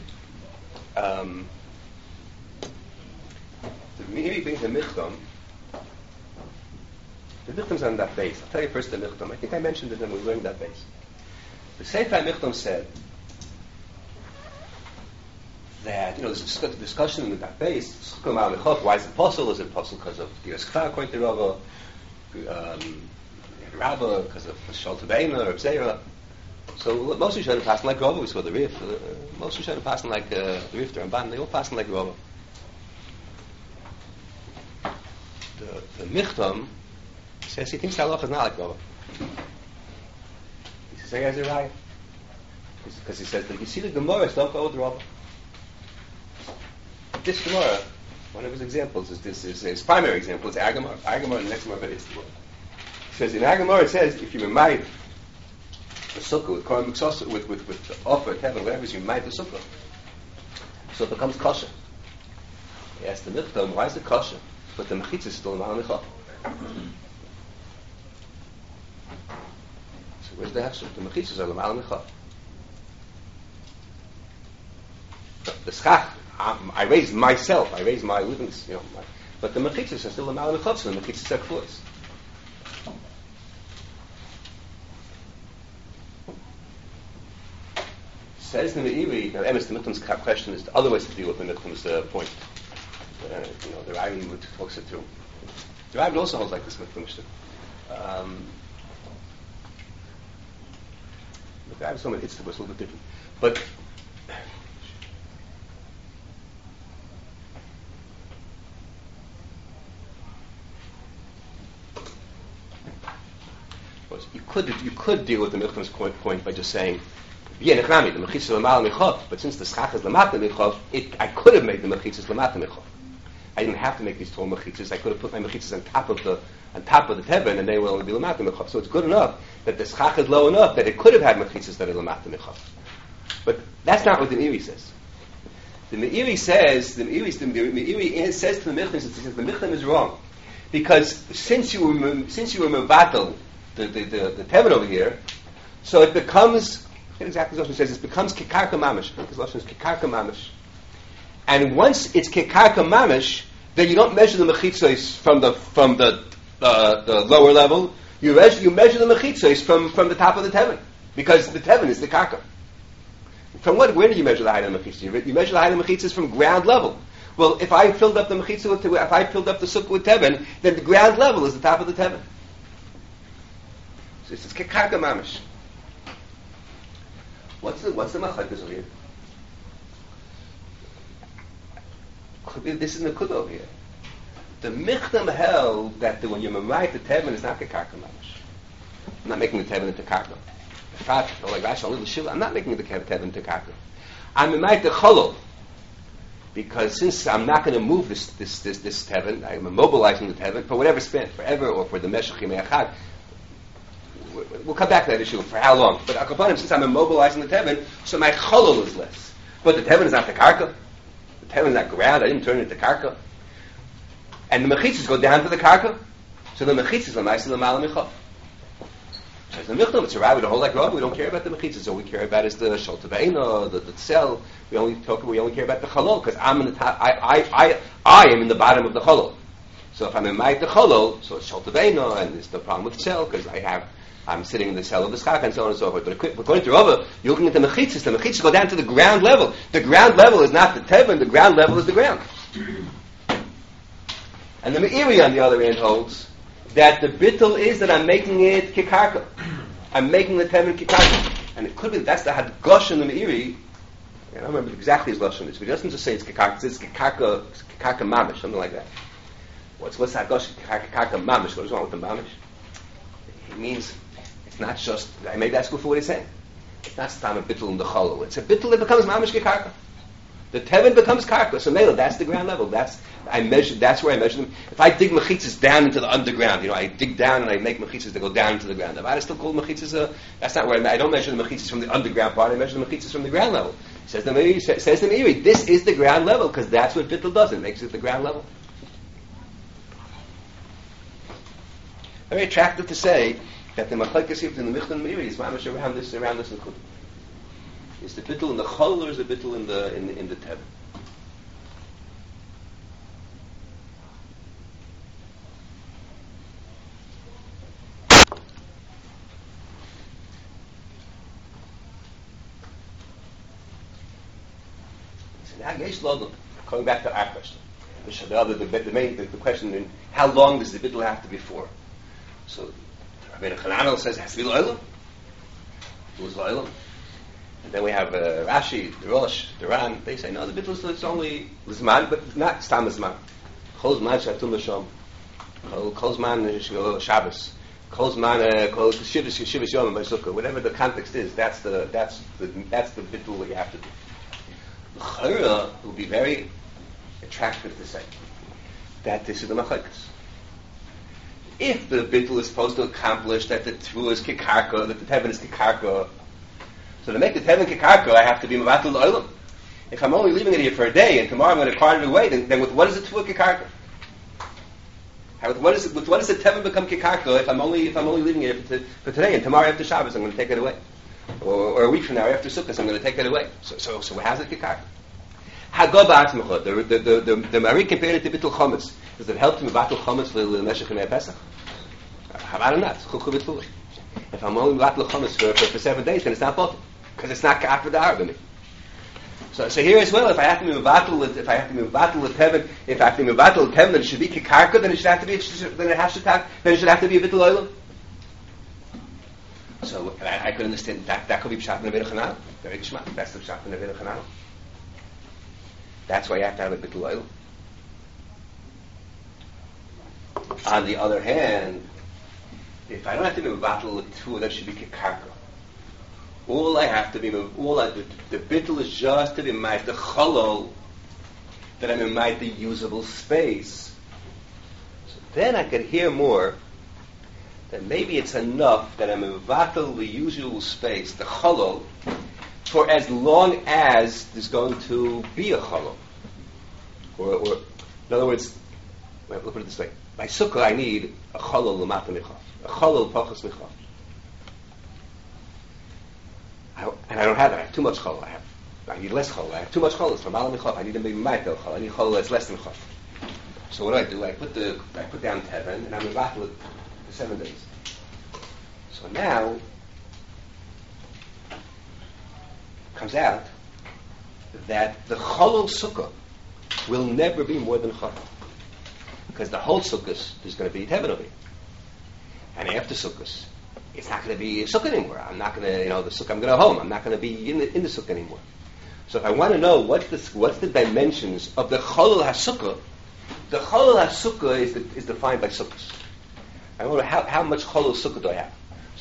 Speaker 1: The Meiri brings a michtam. The michtam's on that base. I'll tell you first the michtam. I think I mentioned it when we learned that base. The Sefer Michtam said that, there's a discussion in that base. Why is it possible? Is it possible because of Giras Kfar, according to Rava? Rabba, because of Shalta Beina or Bzeira? So most of the Rishonim passing like Rava. We saw the Rif. Most of the Rishonim passing like the Rif, the Ramban. They all passing like Rava. The Michtam says he thinks halacha is not like Rava. He says, "Hey, Azariah," because he says that you see the Gemara don't go with Rava. This Gemara, one of his examples is his primary example is Agamar. Agamar, and the next Gemara is the one. He says in Agamar it says if you remind the sukkah with korban mitzvah with the offer heaven whatever you remind the sukkah, so it becomes kosher. He asked the Michtam, why is it kosher? But the mechitza is still in Ma'anicha. So where's the hefsher? The mechitzas are l'mal necha. The schach, I raised myself. I raised my living, but the mechitzas are still l'mal necha. So the mechitzas are kfuos. Says the Meiri. Now, Emes, the Michtam's question is the other ways to deal with the Michtam's point. The Rambam would talks it through. The Rambam also holds like this Michtam. I have so many hits to was a little bit different. But you could deal with the Michtam's point by just saying the mechitzas l'mal michov, but since the schach is l'mat michov, I could have made the mechitzas l'mat michov. I didn't have to make these 12 mechitzas. I could have put my mechitzas on top of the tevin, and they will only be l'mat michov. So it's good enough that the schach is low enough that it could have had mechitzas that are l'mat michov. But that's not what the Meiri says. The Meiri says to the Michtam, he says the Michtam is wrong because since you were mevatel the tevin over here, so it becomes. Exactly as Lashon says, it becomes kekarka mamish. Because Lashon is kekarka mamish. And once it's kekarka mamish, then you don't measure the mechitzos from the lower level. You measure the mechitzos from the top of the tevin, because the tevin is the karka. Where do you measure the height of the mechitzos? You measure the height of the mechitzos from ground level. Well, if I filled up the mechitzah if I filled up the sukkah with tevin, then the ground level is the top of the tevin. So it's kekarka mamish. What's the machlekes over here? This is Nekuda over here. The Michtam held that when you memorize the tevin, it's not kekarka mamish. I'm not making the tevin into karka. Fat, or like Rashi, only the Shila. I'm not making the Teven to Karka. I'm Mimayit the Cholol. Because since I'm not going to move this Teven, I'm immobilizing the Teven for whatever span, forever, or for the Meshach Yimei Echad. We'll come back to that issue for how long. But Akapanim, since I'm immobilizing the Teven, so my Cholol is less. But the Teven is not the Karka. The Teven is not ground. I didn't turn it into Karka. And the Mechitzas go down to the Karka. So the Mechitzas are nice and the Malam Michav. Says the Michtam, it's a rabbi, the whole like Rav, we don't care about the Mechitzas. All we care about is the Sholtaveina, the Tzel. We only care about the Cholol, because I'm in the top, I am in the bottom of the Cholol. So if I'm in the Cholol, so it's Sholtaveina, and it's the problem with Tzel, because I'm sitting in the cell of the Schach, and so on and so forth. But according to Rava, you're looking at the Mechitzas go down to the ground level. The ground level is not the Teven, the ground level is the ground. And the Meiri, on the other hand, holds that the bittul is that I'm making it kikarka. I'm making the teven kikarka. And it could be that's the hadgosh in the Meiri. I don't remember exactly his lashon is, but he doesn't just say it's kikarka, it's kikarka mamish, something like that. What's hadgosh kikarka mamish? What is wrong with the mamish? It means it's not just, maybe that's good for what he's saying. It's not stam a bittul in the cholol. It's a bittul that becomes mamish kikarka. The teven becomes karka. So mele, that's the ground level. That's where I measure them. If I dig mechitzas down into the underground, I dig down and I make mechitzas that go down into the ground. If I still call mechitzas, that's not where I don't measure the mechitzas from the underground part. I measure the mechitzas from the ground level. Says the Meiri, this is the ground level because that's what bittul does. It makes it the ground level. Very attractive to say that the machlekes in the Michtam and Meiri is mamish around this nekudah. Is the bittul in the chol or is the bittul in the teven? So now Yesh Lodom, coming back to our question. The question in how long does the bittul have to be for? So Rabbeinu Chananel says it has to be l'olam. Who's l'olam? And then we have Rashi, the Rosh, the Ran. They say no, the bittul is only l'zman, but it's not stam zman. Kol zman shatum l'shom. Kol zman Shabbos. Kol zman kol shivas yom b'sukkah. Whatever the context is, that's the bittul that you have to do. L'chayra will be very attractive to say that this is the machlekes. If the bittul is supposed to accomplish that the tevuah is kikarka, that the teven is kikarka. So to make the teven kikarka, I have to be mevatel l'olam. If I'm only leaving it here for a day and tomorrow I'm going to cart it away, then with what is it tevuah kikarka? With what does the teven become kikarka if I'm only leaving it for today and tomorrow after Shabbos I'm going to take it away, or a week from now after Sukkot I'm going to take it away. So how's it kikarka? Hagah ba'atzmecha. The Mari compared it to bittul chometz. Does it help to mevatel chometz for Meshach Yimei Pesach? How about not? If I'm only mevatel chometz for 7 days, then it's not bottle because it's not ka'af v'da'ar b'mi. So here as well, if I have to be mevatel the teven, then it should be kikarka. Then it should have to be a bittul olam. So I could understand that could be pshat Rabbeinu Chananel. Very geschmack. That's the pshat Rabbeinu Chananel. That's why you have to have a bittul oil. On the other hand, if I don't have to be mevatel the two, that should be kikarka. All I have to be, the bittul is just to be made the cholol, that I'm in the usable space. So then I could hear more that maybe it's enough that I'm mevatel the usual space, the cholol, for as long as there's going to be a cholol. Or in other words, we'll put it this way. By sukkah I need a cholol l'mata michaf. A cholol pachas michaf. And I don't have that. I have too much cholol. I need less cholol. I have too much cholol. It's from malam michaf. I need a maybe maitel cholol. I need cholol that's less than michaf. So what do? I put down teven and I'm mevatel it for 7 days. So now comes out that the cholol sukkah will never be more than cholol, because the whole sukkah is going to be teven over here, and after sukkah, it's not going to be a sukkah anymore. I'm not going to, the sukkah I'm going to home. I'm not going to be in the sukkah anymore. So if I want to know what's the dimensions of the cholol hasukkah, the cholol hasukkah is defined by sukkahs. I wonder how much cholol sukkah do I have.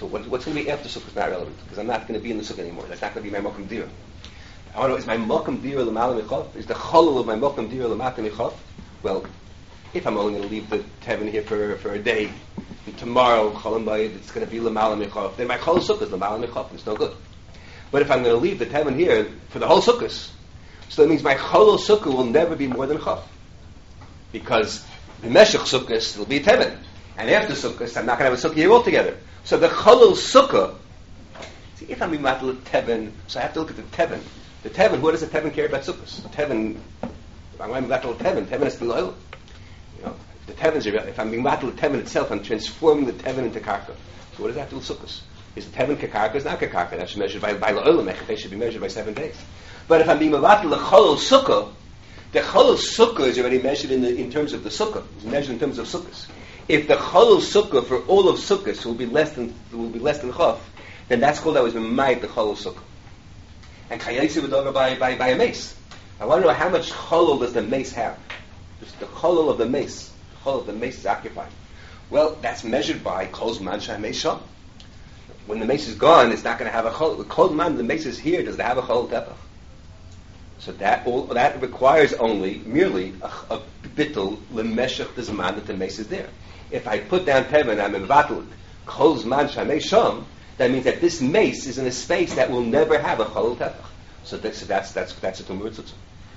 Speaker 1: So what's going to be after Sukkah is not relevant, because I'm not going to be in the Sukkah anymore. That's not going to be my Mokum Dira. I want to know, is my Mokum Dira L'Mala Michof? Is the Cholol of my Mokum Dira L'Mata Michof? Well, if I'm only going to leave the Tevin here for a day, and tomorrow, Cholim Bayit, it's going to be L'Mala Michof, then my Chol Sukkah is L'Mala Michof, it's no good. But if I'm going to leave the Tevin here for the whole Sukkahs, so that means my Chol Sukkah will never be more than Chof. Because the Meshach Sukkahs will be a Tevin. And after Sukkahs, I'm not going to have a Sukkah here altogether. So the Chol Sukkah, see, if I'm being matal Tevin, so I have to look at the Tevin. The Tevin, what does the Tevin care about Sukkahs? The Tevin, if I'm matal Tevin is below. You know, the Tevin's, if I'm being matal Tevin itself, I'm transforming the Tevin into Karka. So what does that do with Sukkahs? Is the Tevin Karka? Is not Karka. That should be measured by La'olam. They should be measured by 7 days. But if I'm being matal the Chol Sukkah, the Chol Sukkah is already measured in terms of the Sukkah. It's measured in terms of Sukkahs. If the Chol Sukkah for all of Sukkahs will be less than Chof, then that's called that was B'mayit the Chol Sukkah. And Chayayisi would over by a mace. I want to know how much Cholol does the mace have? Just the Cholol of the mace. The Cholol of the mace is occupied. Well, that's measured by Kol Zman Sha'amei Sham. When the mace is gone, it's not going to have a Cholol. The Kol Zman, the mace is here, does it have a Cholol Tefach? So that requires merely a bittul lemeshach the zman that the mace is there. If I put down tevin, I'm in vatul kol zman shamei sham. That means that this mace is in a space that will never have a cholol tefach. So that's a tumur tzutzah.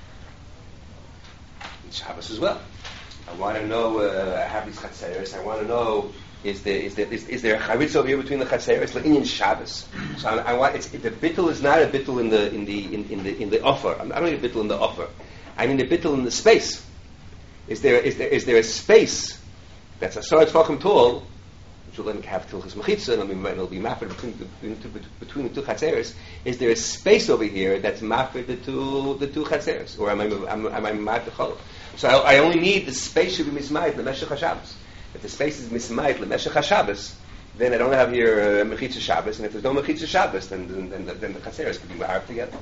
Speaker 1: Shabbos as well. I want to know. I have these chatzeres. I want to know. Is there a charitz over here between the chatzeres? Le'inyan Shabbos. So I want. The bittul is not a bittul in the offer. I don't need a bittul in the offer. I mean a bittul in the space. Is there a space that's a sar tzvachim tall, which will then have tilchas mechitza, and it'll be mafred between the two chatzeres? Is there a space over here that's mafred the two chatzeres, or am I mafred the cholov? So I only need the space should be mismayit l'meshech haShabbos. If the space is mismayit l'meshech haShabbos, then I don't have here mechitza Shabbos, and if there's no mechitza Shabbos, then the chatzeres could be marved together.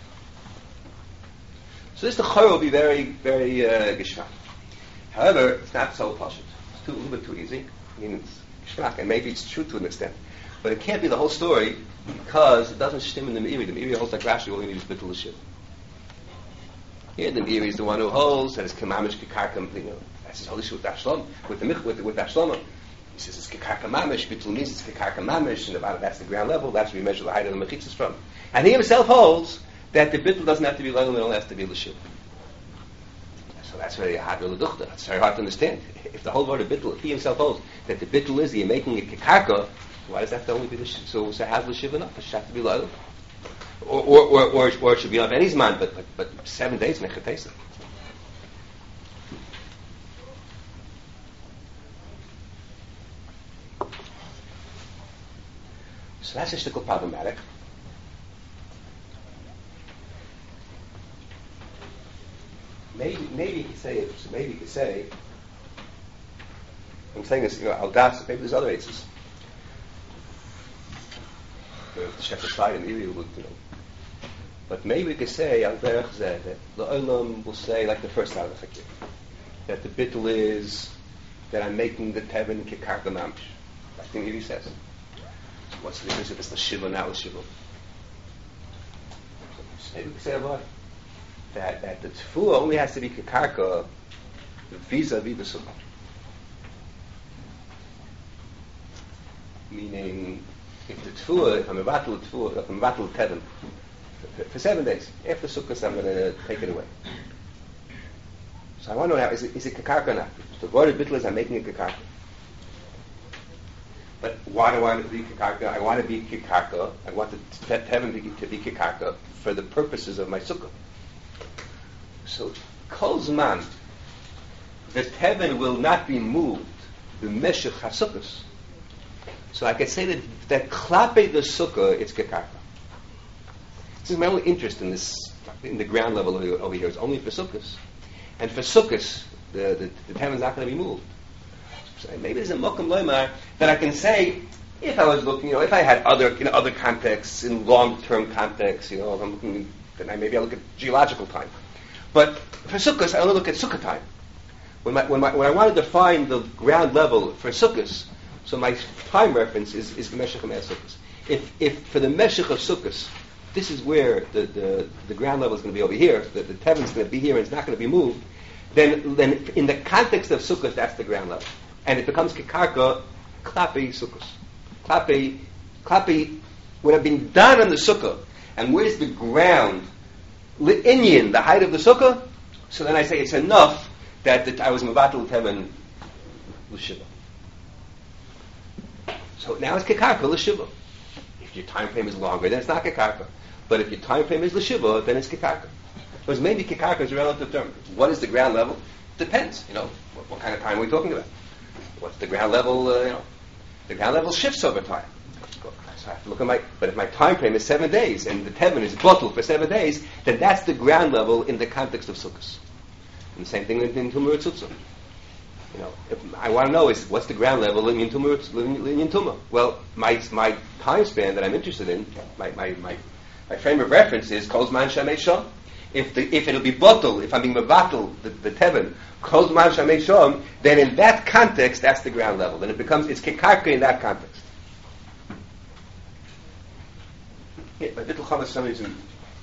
Speaker 1: So this the chor will be very, very geschmack. However, it's not so pashut. It's a little bit too easy. I mean, it's geschmack, and maybe it's true to an extent, but it can't be the whole story because it doesn't stem in the Meiri. The Meiri holds like Rashi. All you need is bittul l'shiv. Here, the Meiri is the one who holds that it's kamamish kikarkam. You know, that's his holy with Ashlam with Ashlam. He says it's kikarkam mamish. Bittul means it's kikarkam mamish, and that's the ground level. That's where you measure the height of the mechitzas from. And he himself holds that the bittul doesn't have to be low, it only has to be l'shiv. So that's very hard to l'duchta. It's very hard to understand. If the whole word of bittul, if he himself holds that the bittul is you're making it kikarka, why does that have to only be l'shiv? So has l'shiv enough? It should have to be low. Or it should be of any zman, but 7 days mechatesa. So that's a shtickle problematic. Maybe you could say. I'm saying this, Aldas. Maybe there's other aces. The Shepherd's side and Iri would, But maybe we could say al derech zeh that the Olam will say like the first halach here, that the bittul is that I'm making the tevin kikarka mamish. I think Iri says. So what's the difference if it's the shiva now the shiva? So maybe we could say about that the tefillah only has to be kikarka vis-a-vis the sukkah. Meaning, if the tefillah, if I'm a battle tevin for 7 days after sukkah, I'm going to take it away. So I want to know now: is it kikarka or not? The word of bittul is I'm making it kikarka. But why do I want it to be kikarka? I want to be kikarka. I want the tevin to be kikarka for the purposes of my sukkah. So, kol zman, the tevin will not be moved, the meshech hasukkos. So I could say that klape the sukkah, it's kikarka. This is my only interest in the ground level over here. It's only for sukkahs. And for sukkahs, the tevin's not going to be moved. So maybe there's a mokum loymar that I can say, if I was looking, if I had other contexts, in long-term contexts, if I'm looking, then maybe I look at geological time. But for sukkahs, I only look at sukkah time. When I want to define the ground level for sukkahs, So my time reference is the Meshech HaMei Sukkos. If for the Meshech of Sukkos, this is where the ground level is going to be over here, the Teven is going to be here and it's not going to be moved, then in the context of Sukkos, that's the ground level. And it becomes Kekarka, Klapi Sukkos. Klapi, when I've been done on the Sukkah, and where's the ground, Inyan, the height of the Sukkah, so then I say it's enough that I was Mavatul Teven L'Shiva. So now it's Kekarka L'Shiva. If your time frame is longer, then it's not Kekarka. But if your time frame is L'Shiva, then it's Kekarka. Because maybe Kekarka is a relative term. What is the ground level? Depends. What kind of time are we talking about? What's the ground level? The ground level shifts over time. So I have to look at but if my time frame is 7 days and the Teven is bottled for 7 days, then that's the ground level in the context of Sukkos. And the same thing in Tumah Tzutza. If I want to know is what's the ground level in Tumah. Well, my time span that I'm interested in, my frame of reference is Kol Zman Shamei Shom. If it'll be bottled, if I'm being mevatel the Teven, Kol Zman Shamei Shom, then in that context, that's the ground level. Then it's Kekarka in that context. By Bittul Chametz, somebody's in.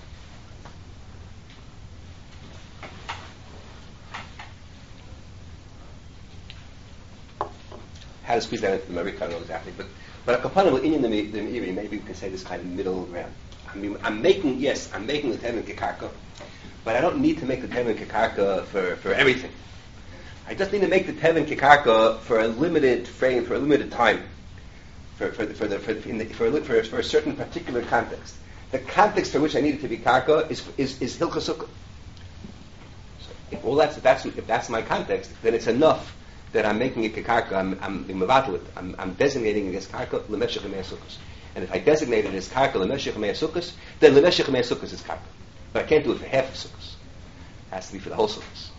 Speaker 1: How to squeeze that into the Marika, I don't know exactly, but a component in the Meiri, maybe we can say this kind of middle ground. I'm making the Teven Kekarka, but I don't need to make the Teven Kekarka for everything. I just need to make the Teven Kekarka for a limited frame, for a limited time. For a certain particular context. The context for which I need it to be karka is Hilchos Sukkah. So if that's my context, then it's enough that I'm making it karka. I'm mevatel it. I'm designating it as karka l'meshech HaMei Sukkos. And if I designate it as karka l'meshech HaMei Sukkos, then l'meshech HaMei Sukkos is karka. But I can't do it for half of Sukkos. It has to be for the whole Sukkos.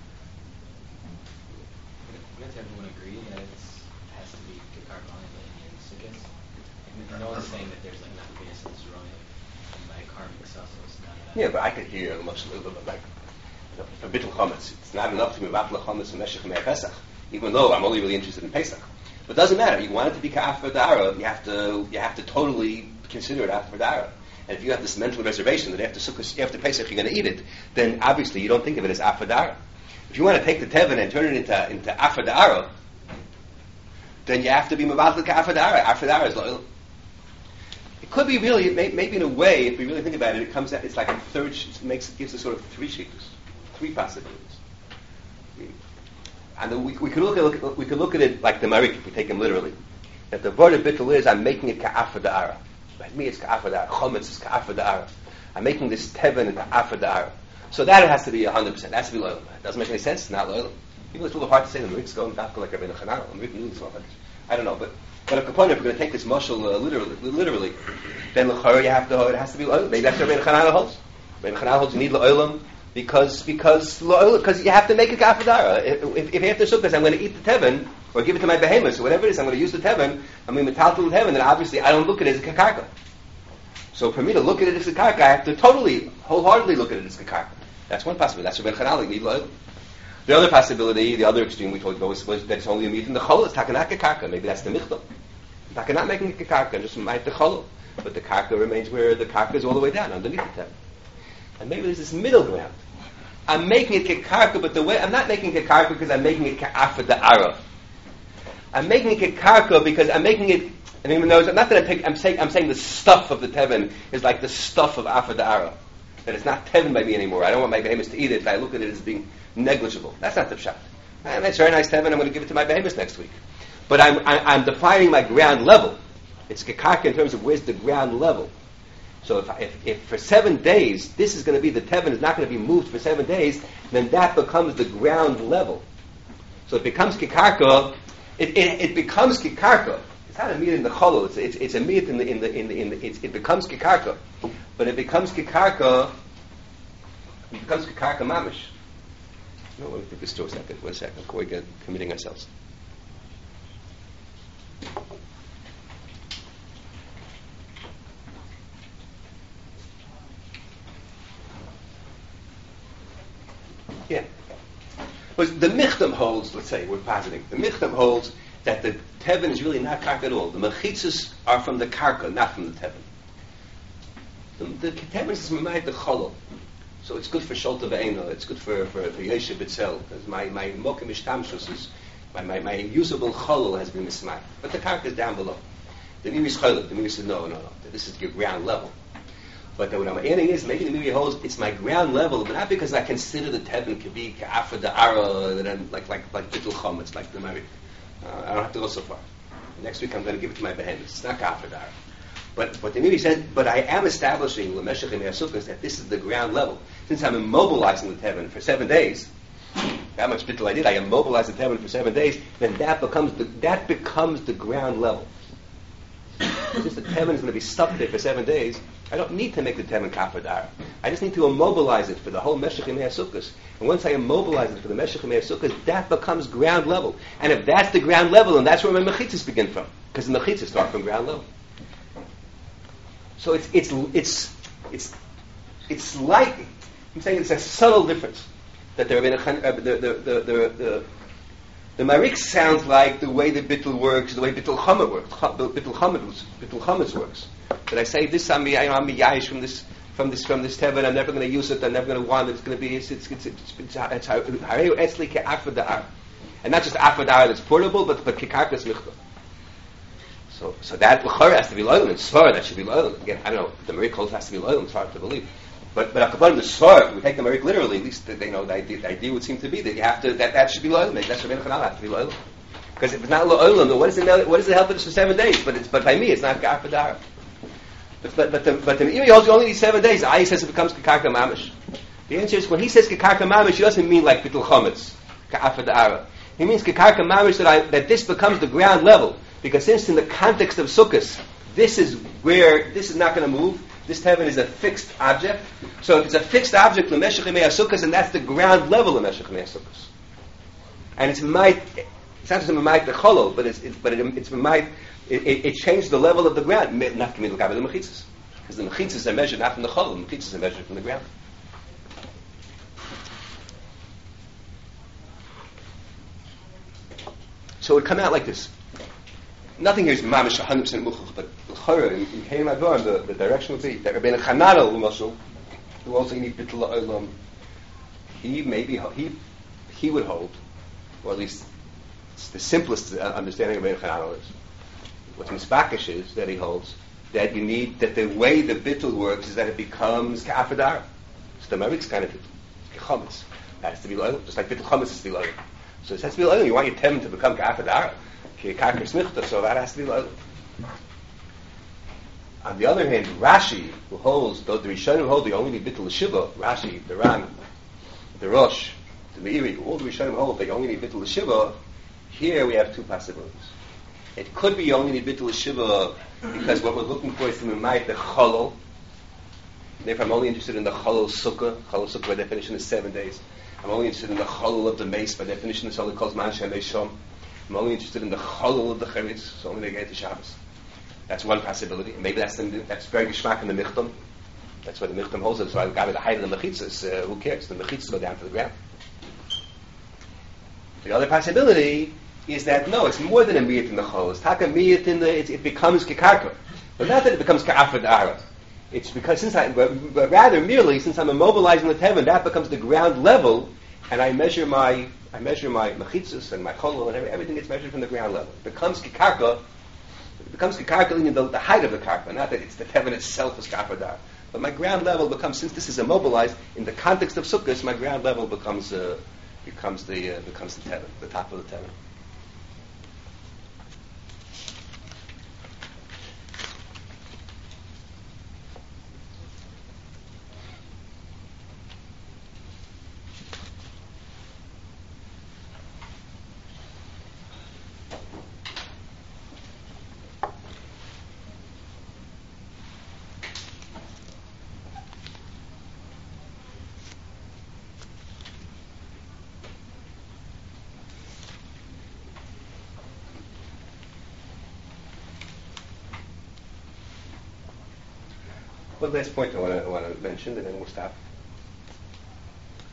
Speaker 4: Wouldn't everyone agree that it has to be Kekarka in Sukkot? And no one's saying that there's not Venus and Zeroni and like karmic Sasos.
Speaker 1: Yeah, but I could hear a little bit like a Bittul Chametz. It's not enough to be Vatla Chametz and Meshech HaMei Pesach, even though I'm only really interested in Pesach. But it doesn't matter. You want it to be Ka'afar Dara, you have to totally consider it after Dara. And if you have this mental reservation that after Pesach you're going to eat it, then obviously you don't think of it as Afar. If you want to take the Teven and turn it into Afar, then you have to be Mavatl Ka'afar. Afar is loyal. It could be really, maybe in a way, if we really think about it, it's like a third, gives us sort of three possibilities. And we could look at it like the Marik, if we take him literally. That the word of Bittul is, I'm making it Ka'afar Da'ara. By me it's Ka'afar Da'ara. Chometz is Ka'afar Da'ara. I'm making this Teven into Afar Da'ara. So that has to be 100%. That has to be loyal. It doesn't make any sense. It's not loyal. Even though it's a little hard to say the Marik's going back like Rabbeinu Chananel. The Marik knew this all. I don't know, but a component, if we're going to take this mashal literally, then l'chara it has to be loyal. Maybe that's what Rabbeinu Chananel holds. Rabbeinu Chananel holds you need loyal because you have to make it Ka'afar Da'ara. If after Sukkot I'm going to eat the Teven, or give it to my behemoths, or whatever it is, I'm going to use the Teven, I'm going to metaltal the Teven, then obviously I don't look at it as a Kekarka. So for me to look at it as a Kekarka, I have to wholeheartedly look at it as a Kekarka. That's one possibility. That's Rabbeinu Chananel, you need loyal. The other possibility, the other extreme we told you was that it's only a meat in the chol. It's takanaka karka. Maybe that's the michtam. Taka not making it karka, just might the chol. But the karka remains where the karka is all the way down, underneath the tent. And maybe there's this middle ground. I'm making it karka, but the way I'm not making it karka because I'm making it ka'afar da'ara. I'm making it karka because I'm making it. And even though not that I'm saying the stuff of the teven is like the stuff of afar da'ara. That it's not teven by me anymore. I don't want my behemoths to eat it. I look at it as being negligible. That's not the pshat. It's very nice teven. I'm going to give it to my behemoths next week. But I'm defining my ground level. It's kekarka in terms of where's the ground level. So if for 7 days this is going to be the teven is not going to be moved for 7 days, then that becomes the ground level. So it becomes kekarka. It becomes kekarka. It's not a meat in the cholo. It's a meat in the it becomes kekarka, but it becomes kekarka. It becomes kekarka mamish. No, let me think this through a second. 1 second. Before we get committing ourselves. Yeah. But the Michtam holds, let's say, we're positing, the Michtam holds that the Tevin is really not karka at all. The mechitzas are from the karka, not from the Tevin. The Tevin is Mamayit the Cholol. So it's good for Sholta Ve'ena, it's good for Yeshiv itself. Because my Mokim Ishtamshus is, my usable Cholol has been mismai. But the karka is down below. The Mimi is Cholol. The Mimi says, no, this is your ground level. But what I'm adding is, maybe the Mimi holds, it's my ground level, but not because I consider the Tevin to be Ka'afra Da'ara, like Bittul Chometz, like the Mari. I don't have to go so far. Next week I'm going to give it to my behemoth. It's not Ka'afra Da'ara. But the Mimi said, but I am establishing L'Meshech and Yasufas that this is the ground level. Since I'm immobilizing the Tevin for 7 days, that much Bittul I did, I immobilized the Tevin for 7 days, then that becomes the ground level. Since the Tevin is going to be stuck there for 7 days, I don't need to make the Tevin Ka'afra Da'ara. I just need to immobilize it for the whole Meshech and Yasufas. And once I immobilize it for the Meshech and Yasufas, that becomes ground level. And if that's the ground level, then that's where my Mechitzas begin from. Because the Mechitzas start from ground level. So it's like, I'm saying it's a subtle difference that there have been the Marik sounds like the way the Bittul works, the way Bittul Chomet works. Bittul Chometz works. But I say this, I'm Yayish from this Tevin. I'm never going to use it. I'm never going to want it. It's going to be it's Hareu Etzli Ke'afra Da'ara, and not just Afra Da'ara that's portable, but Kekarkas Michta. So that l'chora has to be loyal, and Svar that should be loyal. Again, I don't know, the Marik holds has to be loyal, it's hard to believe. But Akaban, the Svar, we take the Marik literally, at least they know the idea would seem to be that you have to, that should be loyal, that's what Chanal has to be loyal. Because if it's not loyal, then what does it help us for 7 days? But by me, it's not Ka'afra Da'ara. But the Meiri holds you only need 7 days. Ayi says it becomes Kekarka Mamish. The answer is, when he says Kekarka Mamish, he doesn't mean like Bittul Chometz, Ka'afra Da'ara. He means Kekarka Mamish that this becomes the ground level. Because since in the context of Sukkos, this is not going to move. This Tevin is a fixed object. So if it's a fixed object, L'Meshech Yemei HaSukkos, and that's the ground level of L'Meshech Yemei HaSukkos. And it's not just a Mamayit the Cholol, but it's Mamayit, it changed the level of the ground. Not to me look at the Mechitzas. Because the Mechitzas are measured not from the Cholol, the Mechitzas are measured from the ground. So it would come out like this. Nothing here is mamish 100% muchach, but l'chora in Kein Advarim, the direction would be that Rabbeinu Chananel, who also need bittul ha'olam, he would hold, or at least the simplest understanding of Rabbeinu Chananel is, what Misbakish is that he holds, that you need, that the way the bittul works is that it becomes Ka'afra Da'ara. So the Marik's kind of Chometz. That has to be loyal, just like bittul Chometz has to be loyal. So it has to be loyal. You want your Tevin to become Ka'afra Da'ara. So that has to be loyal. On the other hand, Rashi, who holds, though the Rishonim hold, they only need bittul l'shiva. Rashi, the Ran, the Rosh, the Meiri, all the Rishonim hold, they only need bittul l'shiva. Here we have two possibilities. It could be you only need bittul l'shiva because what we're looking for is to Mamayit the Cholol. Therefore, I'm only interested in the Cholol Sukkah. Cholol Sukkah by definition is 7 days. I'm only interested in the Cholol of the mace. By definition, it's only called Man Shem Shom. I'm only interested in the Cholol of the Cheretz, so only they get to Shabbos. That's one possibility. Maybe that's very geschmack in the Michtam. That's why the Michtam holds it. So I got the height of the Mechitzas. Who cares? The Mechitzas go down to the ground. The other possibility is that no, it's more than a miyat in the Cholol. It's taka miyat in it becomes Kekarka. But not that it becomes Ka'afra Da'ara. It's because but rather merely since I'm immobilizing the Tevin, that becomes the ground level, and I measure my mechitzas and my cholol and everything gets measured from the ground level. It becomes kikarka. It becomes kikarka in the height of the karka, not that it's the Tevin itself is Ka'afra Da'ara. But my ground level becomes, since this is immobilized in the context of Sukkos, my ground level becomes the Tevin, the top of the Tevin. One last point I want to mention, and then we'll stop.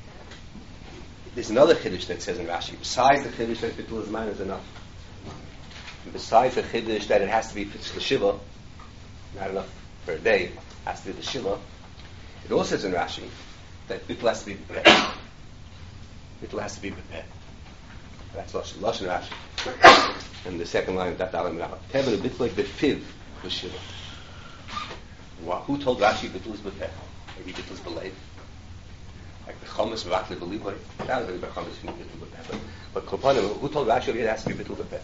Speaker 1: There's another chiddush that says in Rashi, besides the chiddush that bittul zman is enough. besides the chiddush that it has to be l'shiva, not enough for a day, it has to be l'shiva, it also says in Rashi that bittul has to be bepeh. Bittul has to be bepeh. That's Lashon Rashi. And the second line of that Dalim Racham. Tevin a bittul befiv l'shiva. Who told Rashi bittul is bepeh? Maybe bittul is belev. Like the Chomas V'Vatli B'Liboy. That was really by Chomas who bittul bepeh. But Kopanim, who told Rashi it has to be bittul bepeh?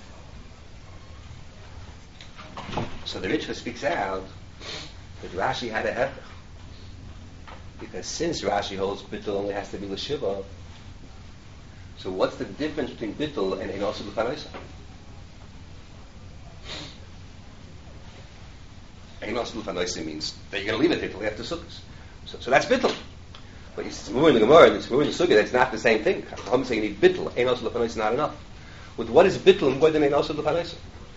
Speaker 1: So the Ritva speaks out that Rashi had a hepech. Because since Rashi holds bittul only has to be l'shiva, so what's the difference between bittul and also l'fanoisa? Ein also l'fanoisa means that you're going to leave it there till after Sukkot. So that's bittul. But it's more in the Gemara and it's more in the Sukkah. That's not the same thing. I'm saying you need bittul. Ein also l'fanoisa is not enough. With what is bittul more than ein also l'fanoisa?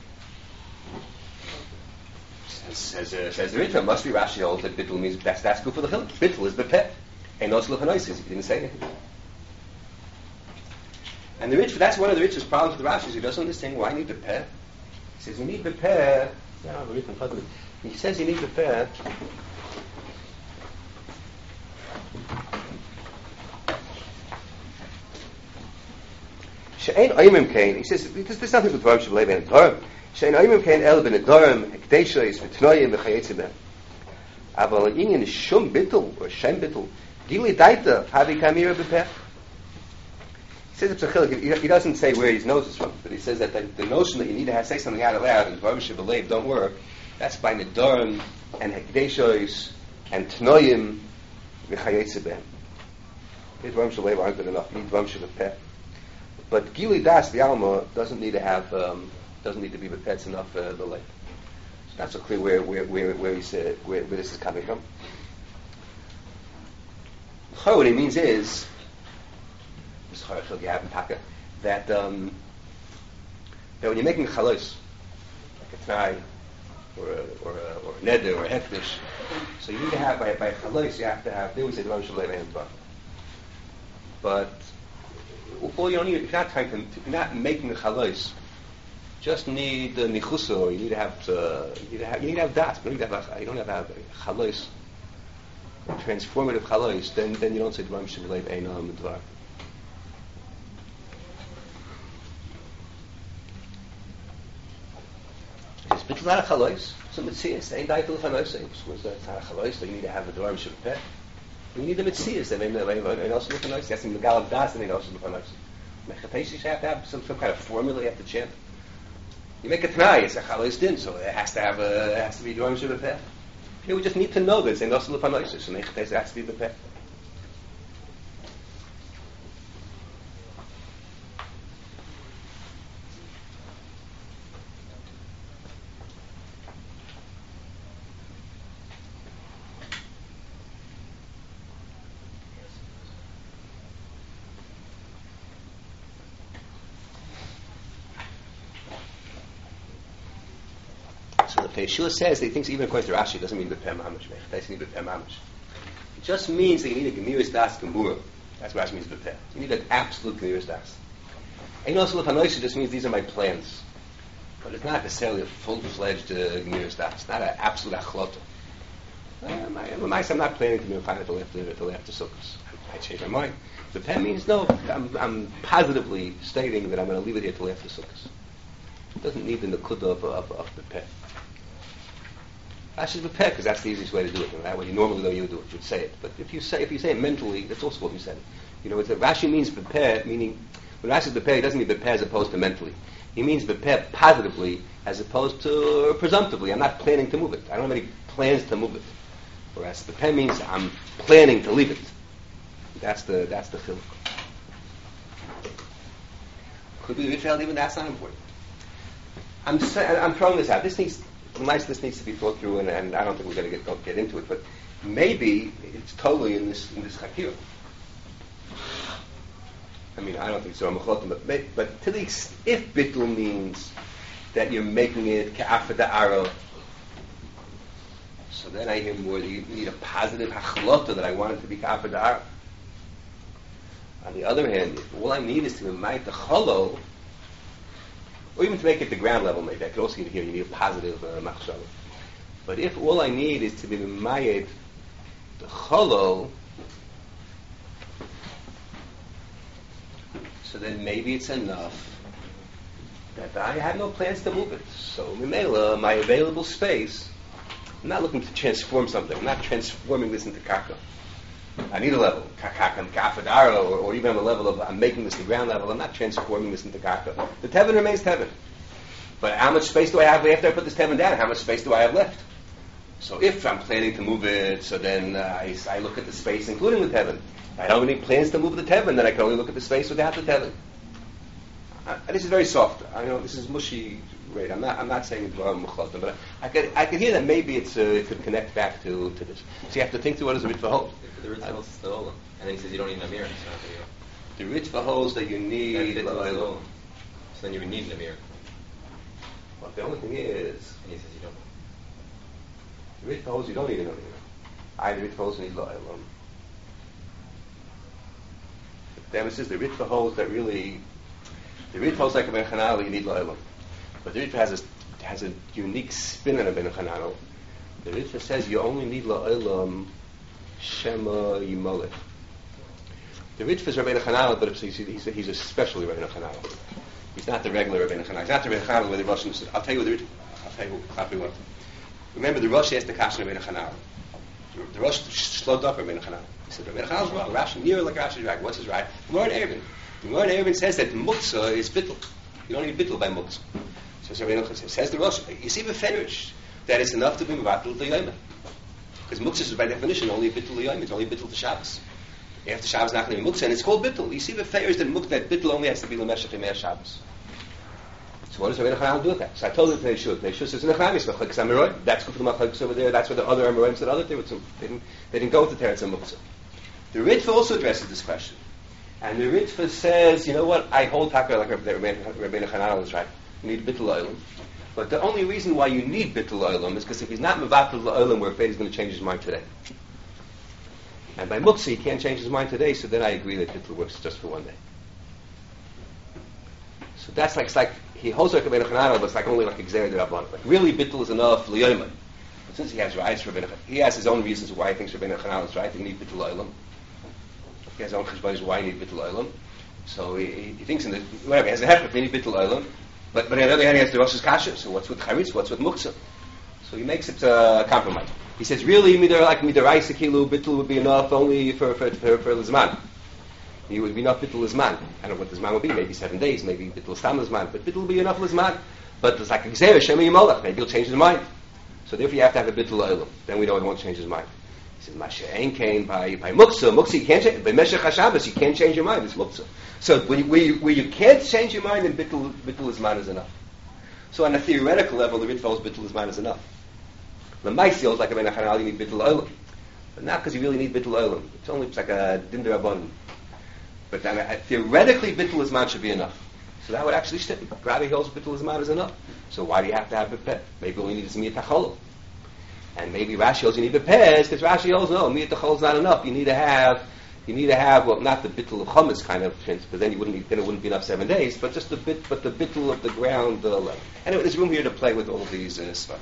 Speaker 1: Says the Ritva, must be Rashi holds that bittul means that's good for the chiluk. Bittul is bepeh. Ein also l'fanoisa. He didn't say anything. And the Ritva, that's one of the Ritva's problems with Rashi. He doesn't understand why you need bepeh. He says you need bepeh. He says you need bepeh. She'ein oimim kain. He says there's nothing with Dvarim Shebelev and Dvarim. She'ein oimim kain el ben Dvarim hekdeshois v'tnoyim v'chayetzi ben. Aval inyan shum bittul or shem bittul gili daita havi kamira bepeh. He says it's a chiluk. He doesn't say where his nose is from, but he says that the notion that you need to say something out loud and Dvarim Shebelev don't work. That's by Nedarim and hekdeshois and tnoyim v'chayetzi ben. Dvarim Shebelev aren't good enough. You need Dvarim Shebelev. But Gili Das, the Alma, doesn't need to be bepetz enough the lake. So that's so clear where he said where this is coming from. What he means is that when you're making chalos, like a t'nai or a neder or a hefnish, so you need to have by chalos you have to have. They would say the Rosh Hashanah, but all you don't need, if you're not making the chalos, just need the nichusa, or you need to have das. You don't have to have chalos, transformative chalos. Then you don't say dvarim shebelev einam dvar. It's bittul not a chalos. So mitzias ain't daitul chalos. It's not a chalos. So you need to have the dvarim shebelev. You need the mitzias. They also look nice. That's in the gal of das, and they also look nice. Mechateish, you have to have some kind of formula. You have to chant. You make a t'nai, it's a chalos din, so it has to be dvarim shebepeh. Here we just need to know this. They also look nice. So mechateish has to be bepeh. Yeshua says that he thinks even according to Rashi, it doesn't mean bepeh mamash. It doesn't mean bepeh mamash. It just means that you need a gemiris das gemura. That's what Rashi means bepeh. You need an absolute gemiris das. And also l'fanoisa just means these are my plans, but it's not necessarily a full-fledged gemiris das. It's not an absolute achlota. I'm not planning to be final till after Sukkot. I change my mind. Bepeh means no. I'm positively stating that I'm going to leave it here till after Sukkot. It doesn't need the nekuda of bepeh. Rashi's bepeh because that's the easiest way to do it. That way, normally though you would do it, you'd say it. But if you say it mentally, that's also what you said. Rashi means bepeh, meaning when Rashi says bepeh, he doesn't mean bepeh as opposed to mentally. He means bepeh positively as opposed to presumptively. I'm not planning to move it. I don't have any plans to move it. Whereas bepeh means I'm planning to leave it. That's the chiluk. Could be Israel, even that's not important. I'm throwing this out. This needs to be thought through, and I don't think we're going to get into it. But maybe it's totally in this chakir. I mean, I don't think so. But to the extent, if bittul means that you're making it ka'afah da'ara, so then I hear more that you need a positive hachlota that I want it to be ka'afah da'ara. On the other hand, if all I need is to invite the cholo, or even to make it the ground level, maybe I could also hear you need a positive machshava. But if all I need is to be mimayed the cholol, so then maybe it's enough that I have no plans to move it. So Mimela, my available space, I'm not looking to transform something. I'm not transforming this into kaka. I need a level, kaka, kafadara, or even on the level of I'm making this the ground level. I'm not transforming this into kaka. The teven remains teven. But how much space do I have after I put this teven down? How much space do I have left? So if I'm planning to move it, so then I look at the space, including the teven. If I don't have any plans to move the teven, then I can only look at the space without the teven. This is very soft. I know this is mushy. Right? I'm not saying it's wrong, but I could hear that maybe it could connect back to this. So you have to think through what does the Ritva hold.
Speaker 2: The Ritva holds the Olam, and then he says you don't need an Amir.
Speaker 1: The Ritva holds that you need the Olam.
Speaker 2: So then you would need an Amir.
Speaker 1: Well, the only thing is,
Speaker 2: And he says you don't.
Speaker 1: The Ritva holds you don't need an Amir. The Ritva holds you need the Olam. The emphasis, the Ritva holds that really, the Ritva holds like a Ben Chanal, you need the Olam. But the Ritva has a unique spin on a Ben Chananel. The Ritva says you only need la'olam shema yimolech. The Ritva is Rabbeinu Chananel, but he's a special Rabbeinu Chananel. He's not the regular Rabbeinu Chananel. He's not the Rabbeinu Chananel where the Rosh says, I'll tell you what. Remember, the Rosh asked the Kashan Rabbeinu Chananel. The Rosh slowed up Rabbeinu Chananel. He said, Rabbeinu Chananel's wrong. Rashi, near like Rashi's right. What's his right? The Gemara in Eruvin. The Gemara in Eruvin says that muktzah is bittul. You don't need bittul by muktzah. So says the Rosh, you see beferish that it's enough to be mevatel the yom. Because muktzah is by definition only bittul the yom. It's only bittul to Shabbos. After Shabbos not going to be muktzah, and it's called bittul. You see beferish that bittul only has to be l'meshach yemei Shabbos. So what does Rabbeinu Chananel do with that? So I told it to Neishut. Neishut says, "Nechamis machlekes Amoraim." That's good for the machlekes over there. That's where the other Amoraim said other things. They didn't go with the teretz and muktzah. The Ritva also addresses this question, and the Ritva says, you know what? I hold taka like Rabbeinu Chananel is right. You need bittul olam. But the only reason why you need bittul olam is because if he's not mevatel olam, we're afraid he's going to change his mind today. And by muktzah, he can't change his mind today, so then I agree that bittul works just for one day. So that's like, it's like he holds like Rabbeinu Chananel, but it's like only like Gzeira D'Rabbanan. Like really bittul is enough l'yomah. But since he has rights for Rabbeinu Chananel, he has his own reasons why he thinks Rabbeinu Chananel is right. You need bittul olam. He has his own cheshbonos why you need bittul olam. So he thinks in the whatever he has a hefker, you need bittul olam. But on the other hand, he has the Rosh's kasha. So what's with charitz? What's with muktzah? So he makes it a compromise. He says, really, midaraisa kilu bittul would be enough only for lizman. He would be enough bittul lizman. I don't know what lizman would be. Maybe 7 days. Maybe bittul stam lizman. But bittul will be enough lizman. But it's like gzeira shema yimolach. Maybe he'll change his mind. So therefore, you have to have a bittul olam. Then we know he won't change his mind. He says, Masha ein kain by muktzah. Muktzah you can't change. By meshech hashabbos you can't change your mind. It's muktzah. So where you can't change your mind, then bittul lizman is enough. So on a theoretical level, the Ritva bittul lizman is enough. The Maisi like a Ben Chananel, you need bittul olam, but not because you really need bittul olam. It's like a din d'rabbanan. But then, theoretically, bittul lizman should be enough. So that would actually stick. Rabbi holds bittul lizman is enough. So why do you have to have a pet? Maybe all you need is miyat hachol. And maybe Rashi holds you need a pet because Rashi holds no, miyat hachol is not enough. You need to have well, not the bittul of chametz kind of sense, because then it wouldn't be enough 7 days, but just the bittul of the ground. Anyway, there's room here to play with all of these spots.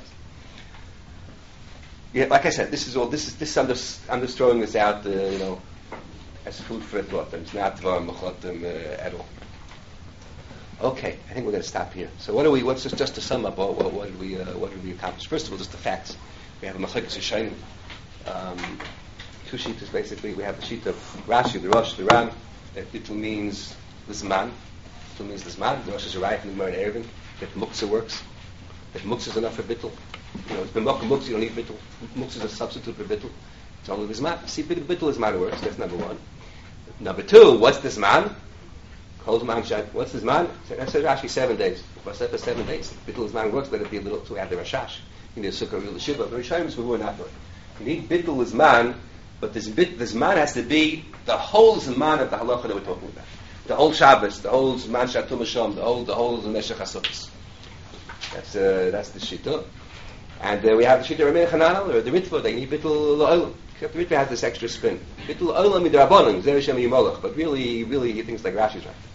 Speaker 1: Yeah, like I said, I'm just throwing this out, as food for thought. It's not mechotim at all. Okay, I think we're going to stop here. So what's just to sum up? What did we accomplish? First of all, just the facts. We have a machlekes Rishonim. Two sheets basically. We have the sheet of Rashi, the Rosh, the Ram. That bittul means lizman. Bittul means lizman. The Rosh is right in the Gemara in Eruvin. That muktzah works. That muktzah is enough for bittul. It's b'mokum muktzah. You don't need bittul. Muktzah is a substitute for bittul. It's only lizman. See, bittul lizman works. That's number one. Number two, what's lizman? What's lizman? That says Rashi 7 days. What's that for 7 days? Bittul lizman works. Let it be a little to add the rashash. You need a sukkah real shiva. But Rishonim is we're not doing. You need bittul lizman. But this Zman has to be the whole Zman of the halacha that we're talking about. The whole Shabbos, the whole Zman Shatum Hashom, the whole Meshech HaSukkos. That's the Shita. And we have the Shita Rabbeinu Chananel, or the Ritva, they need Bittul L'Olam. Except the Ritva has this extra spin. Bittul L'Olam Midrabanan, Zer Shem Yimolach. But really, he thinks like Rashi's right.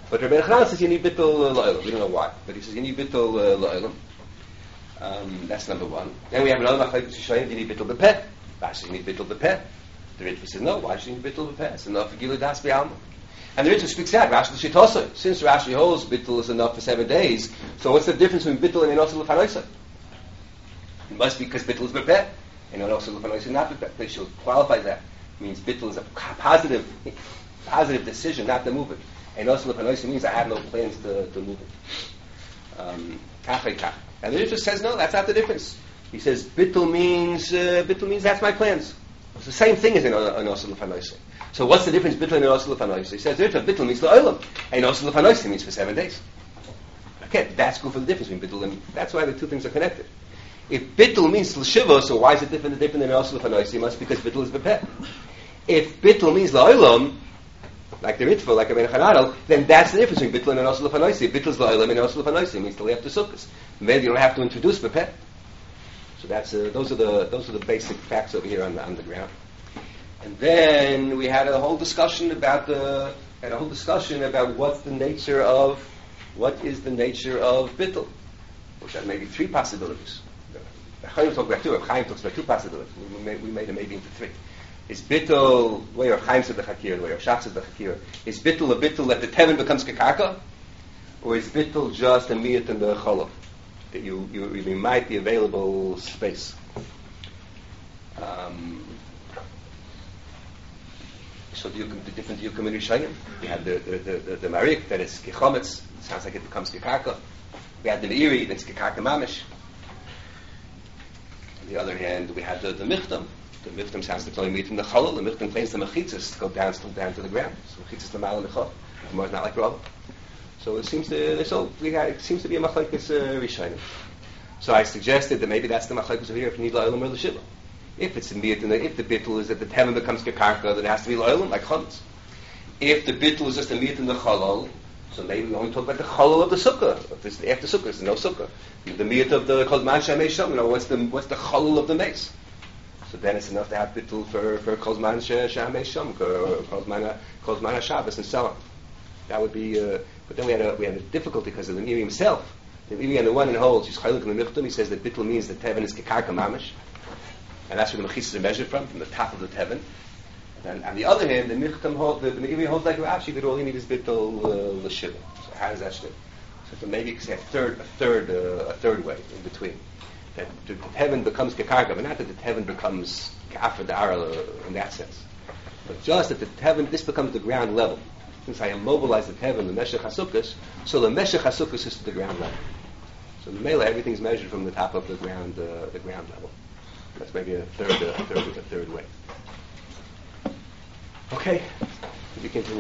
Speaker 1: But Rabbi Chanan says you need bittul la'olam. We don't know why, but he says you need bittul la'olam. That's number one. Then we have another machlokes Rishonim. You need bittul b'peh. Rashi says you need bittul b'peh. The Ritva says no. Why should you need bittul b'peh? It's enough for gilu das b'alma. And the Ritva speaks out. Rashi l'shitosah. Since Rashi holds bittul is enough for 7 days, so what's the difference between bittul and enosul l'fanoisa? It must be because bittul is b'peh and enosul l'fanoisa is not b'peh. They should qualify that. It means bittul is a positive decision not to move it. And also the means I have no plans to move it. And the Ritva says no, that's not the difference. He says bittul means that's my plans. It's the same thing as in also l'fanoisa. So what's the difference bittul and also l'fanoisa? He says bittul means la'olam, and also l'fanoisa means for 7 days. Okay, that's good for the difference between bittul and that's why the two things are connected. If bittul means l'shiva, so why is it different than also l'fanoisa? It must be because bittul is b'peh. If bittul means la'olam, like the Ritva, like a Ben Chanadal, then that's the difference between bittul and also l'fanoisa. Bittul is la'olam and also l'fanoisa means till after Sukkot. Then you don't have to introduce b'peh. So that's those are the basic facts over here on the ground. And then we had a whole discussion about what is the nature of bittul, which had maybe 3 possibilities. The Chaim talks about 2. Rav Chaim talks about 2 possibilities. We made it maybe into 3. Is bittul the way Rav Chaim said the Chakir, the way Rav Shach said the Chakir? Is bittul a bittul that the tevin becomes kekarka, or is bittul just a miyat in the cholov? That you might be available space. So the different yukim in Rishayim. We have the marik that is kechometz. Sounds like it becomes kekarka. We have the meiri that's kekarka mamish. On the other hand, we have the michtam. The michtam sounds like only meat in the cholol. The michtam claims the mechitzas to go down to the ground. So mechitzas the mal in the chol. The more is not like rubble. So it seems to be a machlokes Rishonim. So I suggested that maybe that's the machlokes over here if you need la'olam or l'shiva. If it's if the bittul is that the tevin becomes kekarka, then it has to be la'olam like chametz. If the bittul is just a miyat in the cholol, so maybe we only talk about the cholol of the sukkah. If it's after sukkah, there's no sukkah. The miyat of the kol zman she'amei sham. What's the cholol of the mace? So then it's enough to have bittul for kol zman she'amei sham, kol zman Shabbos and so on. That would be. But then we had a difficulty because of the Meiri himself. The Meiri on the one hand holds, he's chaylik in the michtam. He says that bittul means that tevin is kekarka mamish, and that's where the mechitzas are measured from the top of the tevin. And on the other hand, the michtam the Meiri holds like Rashi that all you need is bittul l'shiva. So how does that fit? So maybe you could say a third way in between. That the tevin becomes kekarka, but not that the tevin becomes kafir da'ara in that sense, but just that the tevin this becomes the ground level. Since I immobilize the tevin, the meshech hasukkas, so the meshech hasukkas is to the ground level. So the mela, everything's measured from the top of the ground level. That's maybe a third way. Okay, we continue.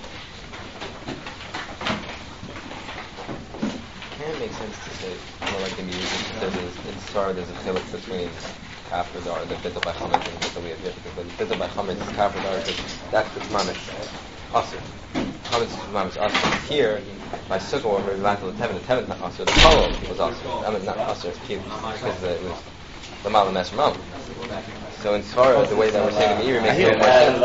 Speaker 2: Can it make sense to say, like the music, there's a chiluk between kafir dar, the bittul by chametz and the bittul we have here, because the bittul by chametz is kafir dar, that's the mamish asur. Chametz is mamish asur. Here, by sukkah, when we went to the tevin is not asur. The cholol was asur. I mean, not asur, it's cute, because it was the mal and that's mal. So in Torah, the way that we're saying the Meiri makes no more sense.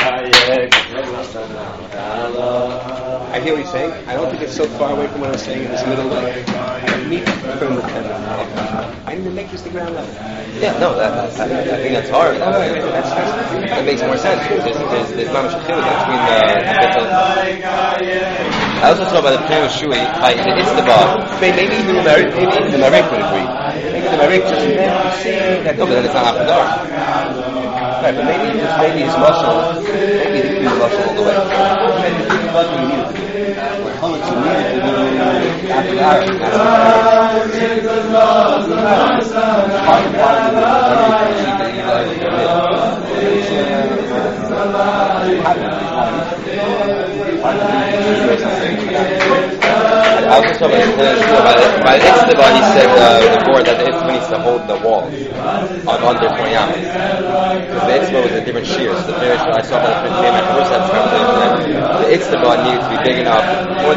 Speaker 1: I hear what you're saying. I don't think it's so far away from what I was saying in this middle way. I need to confirm the tevin. I need to make this the ground level.
Speaker 2: Yeah, no, I think that's hard. That makes more sense. There's mamish chiluk between the bittul. I also saw by the Pnei Shui, it's the bar.
Speaker 1: Maybe even the Marik would agree. Maybe the Marik just that.
Speaker 2: No, but then it's not after dark.
Speaker 1: Right, but maybe it's muscle. Maybe it's muscle all the way. Maybe it's muscle you need to do. How much you need to do after dark.
Speaker 2: I also saw by the Itztava, he said the board that the Itztava needs to hold the wall under 20 hours. Because the Itztava was a different shear. So I saw by the Pnei Macharusa had conversation that the Itztava needed to be big enough for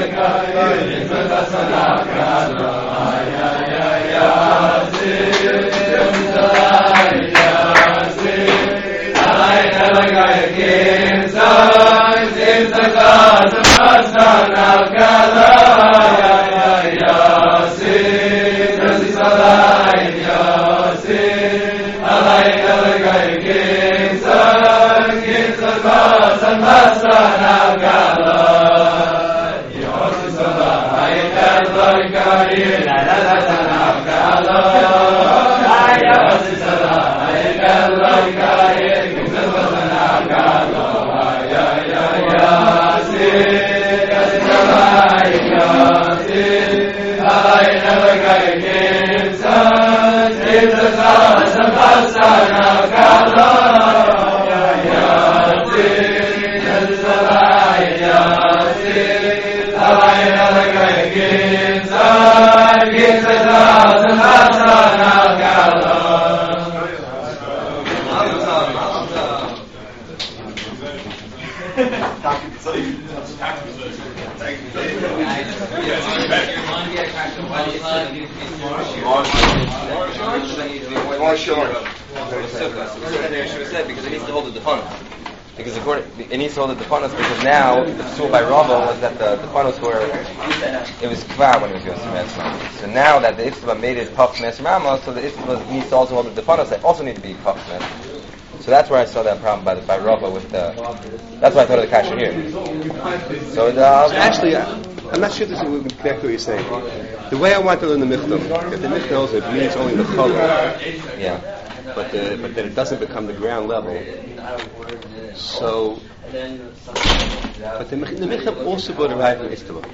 Speaker 2: the Because it needs to hold the defanos. Because it needs to hold the defanos because now the psul by Rava was that the defanos were it was kvar when it was Yosef Me'asram. So now that the Itzvah made it Pach Me'asram, so the Itzvah needs to also hold the defanos that also need to be Pach Me'asram. So that's where I saw that problem by Rava with the. That's why I thought of the kasha here. So
Speaker 1: actually, I'm not sure this is exactly what you're saying. The way I want to learn the Michtam, if the Michtam also means only the color,
Speaker 2: yeah,
Speaker 1: but then it doesn't become the ground level. So, but the Michtam also go to right from Istanbul.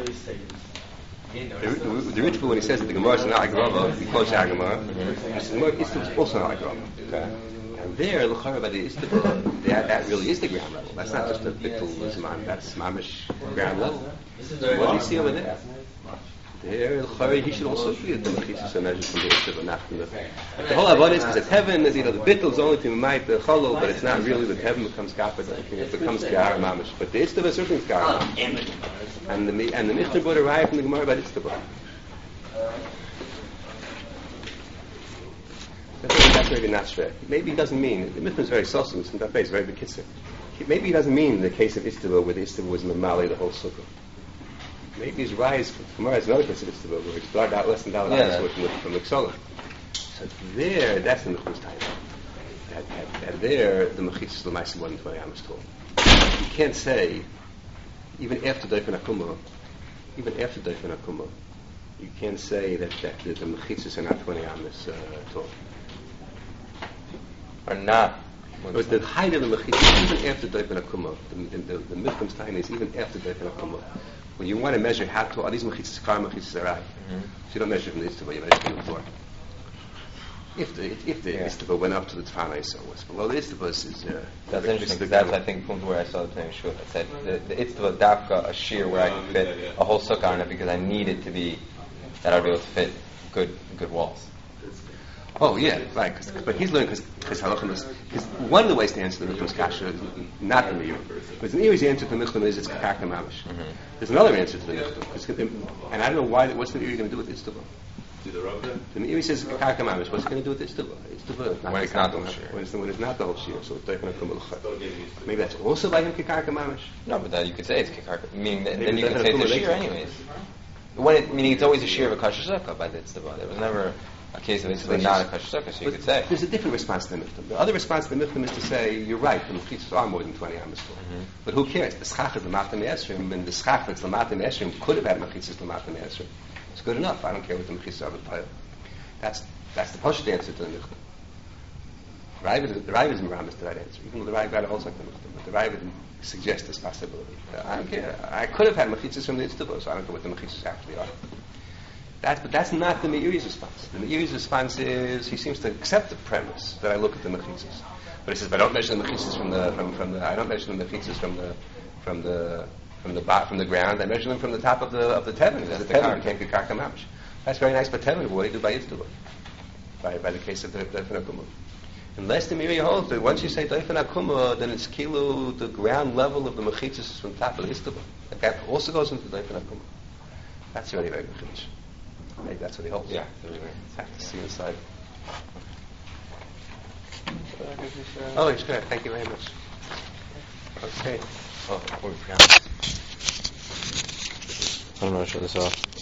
Speaker 1: The ritual when he says that the Gemara is an Agarava, he quotes Agamara. He says the Gemara is also an Agarava. Okay. And there, l'chara by the Istanbul, that really is the ground level. That's not just a bittul zman. That's mamish ground level. So what do you see over there? There, l'chara, he should also be the mechitzas are measured from the Istanbul, not from the. The whole avodah is because it's heaven. Is the bittul is only to might the cholol, but it's not really that heaven becomes kappa. It becomes gar mamish. But the Istanbul is certainly gar mamish. And the Michtam would arrive from the Gemara by the Istanbul. That's maybe not straight. Maybe he doesn't mean the Michtam is very sosim. It's in that base, very big kitzer. Maybe he doesn't mean the case of Istanbul where the Istanbul was mamali the whole sukkah. Maybe his rise from Gemara is another case of Istanbul where it's dark out less than $1 from the Ksola. So there, that's the Michtam's time. And there, the Mechitzah is the Maisa more than 20 Amos tall. You can't say, even after Dofen Akuma, you can't say that the Mechitzahs are not 20 Amos tall.
Speaker 2: Or not.
Speaker 1: But the height of the Mechitzah, even after Dofen Akuma, the Michtam's time is even after Dofen Akuma. When you want to measure how tall are these Mechitzahs, Kar Mechitzahs are right. So you don't measure from the Istanbul, you measure from the floor. If the Istanbul went up to the Tfana, so was below the Istanbul is
Speaker 2: that's interesting because that's I think where I saw the Pnei Shul. I said the Istanbul dafka a shear where I could fit a whole sukkah on it because I need it to be that I'd be able to fit good walls.
Speaker 1: Oh yeah, right. But he's learning because one of the ways to answer the Michtam's kasha is not the Meir. Because the Meir's answer to the Michtam is it's kakak mamish. There's another answer to the Michtam, and I don't know why. What's the Meir going to do with Istanbul? The Meir says kakak mamish. What's it going to do with Istanbul?
Speaker 2: When it's not the whole shear.
Speaker 1: When it's not the whole shear, so it's maybe that's also by him kakak mamish.
Speaker 2: No, but you could say it's kakak, meaning that, then you could say it's a shear anyways. Meaning it's always a shear of a kasha sukkah by the Istanbul. There was never a case of Istanbul not a kasha sukkah, so you could say.
Speaker 1: There's a different response to the Michtam. The other response to the Michtam is to say, you're right, the Mechitzahs are more than 20 Amos tall. But who cares? The Schach is the Matam Esrim, and the Schach that's the Matam Esrim could have had Mechitzahs the Matam Esrim. It's good enough. I don't care what the Mechitzahs are with Pile. That's the Pashut answer to the Michtam. The Ravid Miram is the right answer, even though the Ravid holds like the Michtam. But the Ravid suggests this possibility. I don't care. I could have had Mechitzahs from the Istanbul, so I don't know what the Mechitzahs actually are. But that's not the Meiri's response. The Meiri's response is he seems to accept the premise that I look at the mechitzas, but he says, but I don't measure the mechitzas from the I don't measure the mechitzas from the ground. I measure them from the top of the teven. The teven can't be karka mamish. That's very nice, but teven, what do you do by Itztubah? By the case of the Dofen Akuma. Unless the Meiri holds that once you say Dofen Akuma, then it's kilu the ground level of the mechitzas is from top of the Itztubah. That also goes into Dofen Akuma. That's really very good. Maybe that's what he holds.
Speaker 2: Yeah.
Speaker 1: Have to see inside. Oh, it's good. Thank you very much. Okay.
Speaker 2: Oh, we forgot. I don't know how to show this off.